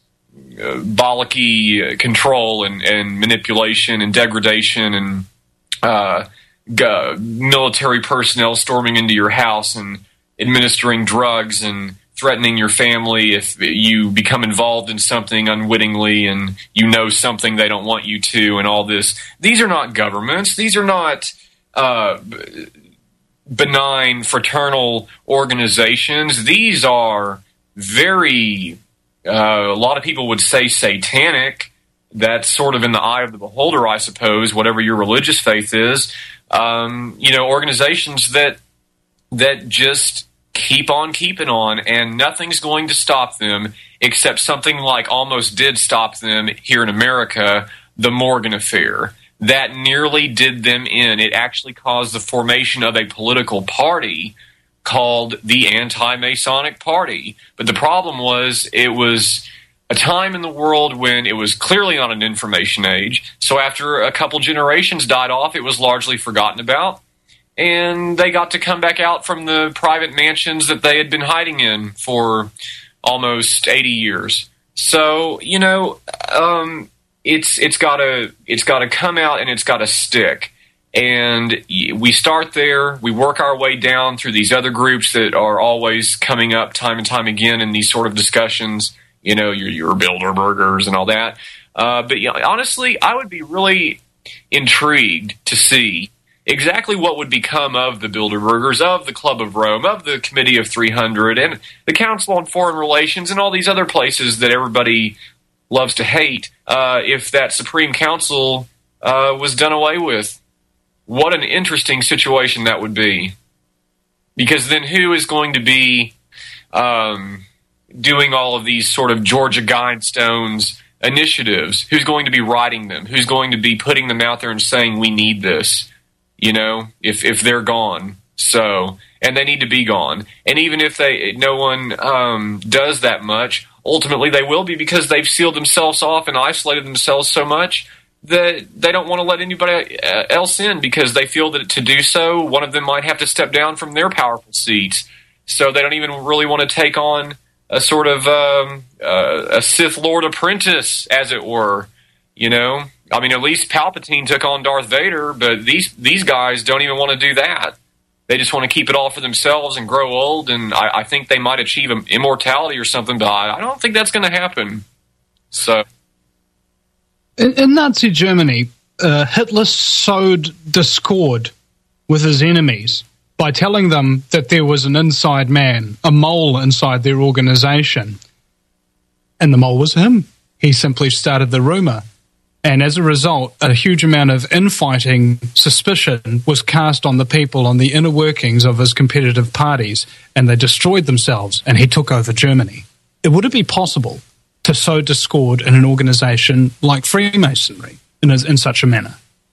bollocky control and, and manipulation and degradation and uh, g- military personnel storming into your house and administering drugs and threatening your family if you become involved in something unwittingly and you know something they don't want you to, and all this. These are not governments. These are not uh, benign fraternal organizations. These are very, uh, a lot of people would say satanic. That's sort of in the eye of the beholder, I suppose, whatever your religious faith is. Um, you know, organizations that that just keep on keeping on, and nothing's going to stop them except something like almost did stop them here in America, the Morgan Affair. That nearly did them in. It actually caused the formation of a political party called the Anti-Masonic Party. But the problem was, it was a time in the world when it was clearly not an information age. So after a couple generations died off, it was largely forgotten about. And they got to come back out from the private mansions that they had been hiding in for almost eighty years. So, you know, um, it's it's gotta it's gotta come out, and it's gotta stick. And we start there. We work our way down through these other groups that are always coming up time and time again in these sort of discussions. You know, your your Bilderbergers and all that. Uh, but you know, honestly, I would be really intrigued to see exactly what would become of the Bilderbergers, of the Club of Rome, of the Committee of three hundred, and the Council on Foreign Relations, and all these other places that everybody loves to hate, uh, if that Supreme Council uh, was done away with. What an interesting situation that would be. Because then who is going to be um, doing all of these sort of Georgia Guidestones initiatives? Who's going to be writing them? Who's going to be putting them out there and saying, we need this? You know, if if they're gone, so, and they need to be gone. And even if they no one um, does that much, ultimately they will be, because they've sealed themselves off and isolated themselves so much that they don't want to let anybody else in, because they feel that to do so, one of them might have to step down from their powerful seats. So they don't even really want to take on a sort of um, uh, a Sith Lord apprentice, as it were, you know. I mean, at least Palpatine took on Darth Vader, but these these guys don't even want to do that. They just want to keep it all for themselves and grow old, and I, I think they might achieve immortality or something, but I, I don't think that's going to happen. So, in, in Nazi Germany, uh, Hitler sowed discord with his enemies by telling them that there was an inside man, a mole inside their organization. And the mole was him. He simply started the rumor. And as a result, a huge amount of infighting suspicion was cast on the people on the inner workings of his competitive parties, and they destroyed themselves, and he took over Germany. It would it be possible to sow discord in an organization like Freemasonry in, a, in such a manner?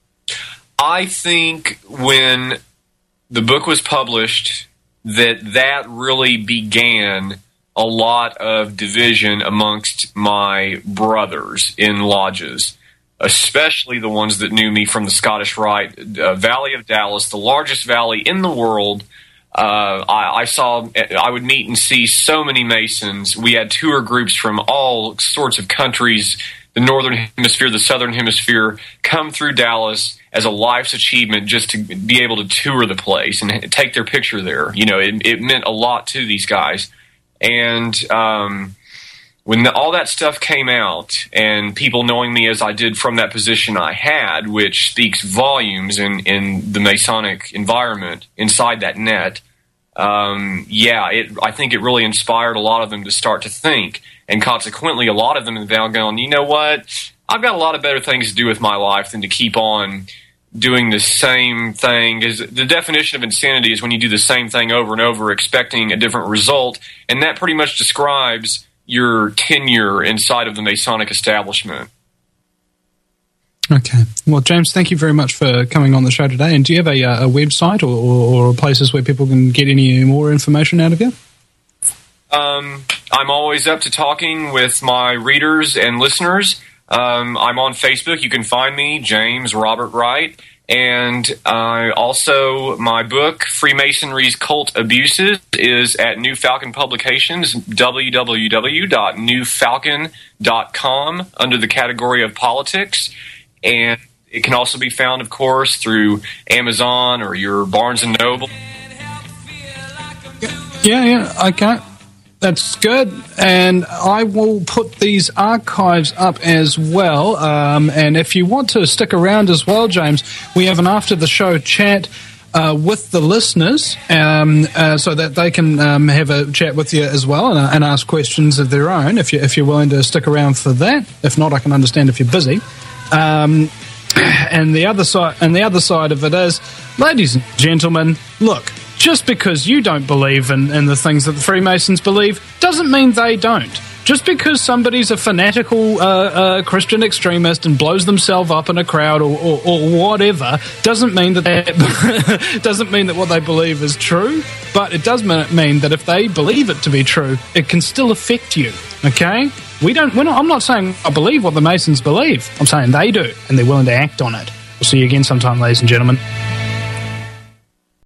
I think when the book was published, that that really began a lot of division amongst my brothers in lodges, especially the ones that knew me from the Scottish Rite, uh, Valley of Dallas, the largest valley in the world. Uh, I, I saw, I would meet and see so many Masons. We had tour groups from all sorts of countries, the Northern Hemisphere, the Southern Hemisphere, come through Dallas as a life's achievement just to be able to tour the place and take their picture there. You know, it, it meant a lot to these guys. And um, when the, all that stuff came out and people knowing me as I did from that position I had, which speaks volumes in, in the Masonic environment inside that net, um, yeah, it, I think it really inspired a lot of them to start to think. And consequently, a lot of them have now gone, you know what, I've got a lot of better things to do with my life than to keep on doing the same thing. Because the definition of insanity is when you do the same thing over and over expecting a different result, and that pretty much describes your tenure inside of the Masonic establishment. Okay. Well, James, thank you very much for coming on the show today. And do you have a, a website or, or, or places where people can get any more information out of you? Um, I'm always up to talking with my readers and listeners. Um, I'm on Facebook. You can find me, James Robert Wright. And uh, also my book, Freemasonry's Cult Abuses, is at New Falcon Publications, w w w dot new falcon dot com, under the category of politics. And it can also be found, of course, through Amazon or your Barnes and Noble. Yeah, yeah, okay. That's good, and I will put these archives up as well. Um, and if you want to stick around as well, James, we have an after-the-show chat uh, with the listeners, um, uh, so that they can um, have a chat with you as well and, uh, and ask questions of their own. If you if you're willing to stick around for that, if not, I can understand if you're busy. Um, and the other side, and the other side of it is, ladies and gentlemen, look. Just because you don't believe in, in the things that the Freemasons believe doesn't mean they don't. Just because somebody's a fanatical uh, uh, Christian extremist and blows themselves up in a crowd or, or, or whatever doesn't mean that they, doesn't mean that what they believe is true. But it does mean that if they believe it to be true, it can still affect you. Okay? We don't. We're not, I'm not saying I believe what the Masons believe. I'm saying they do, and they're willing to act on it. We'll see you again sometime, ladies and gentlemen.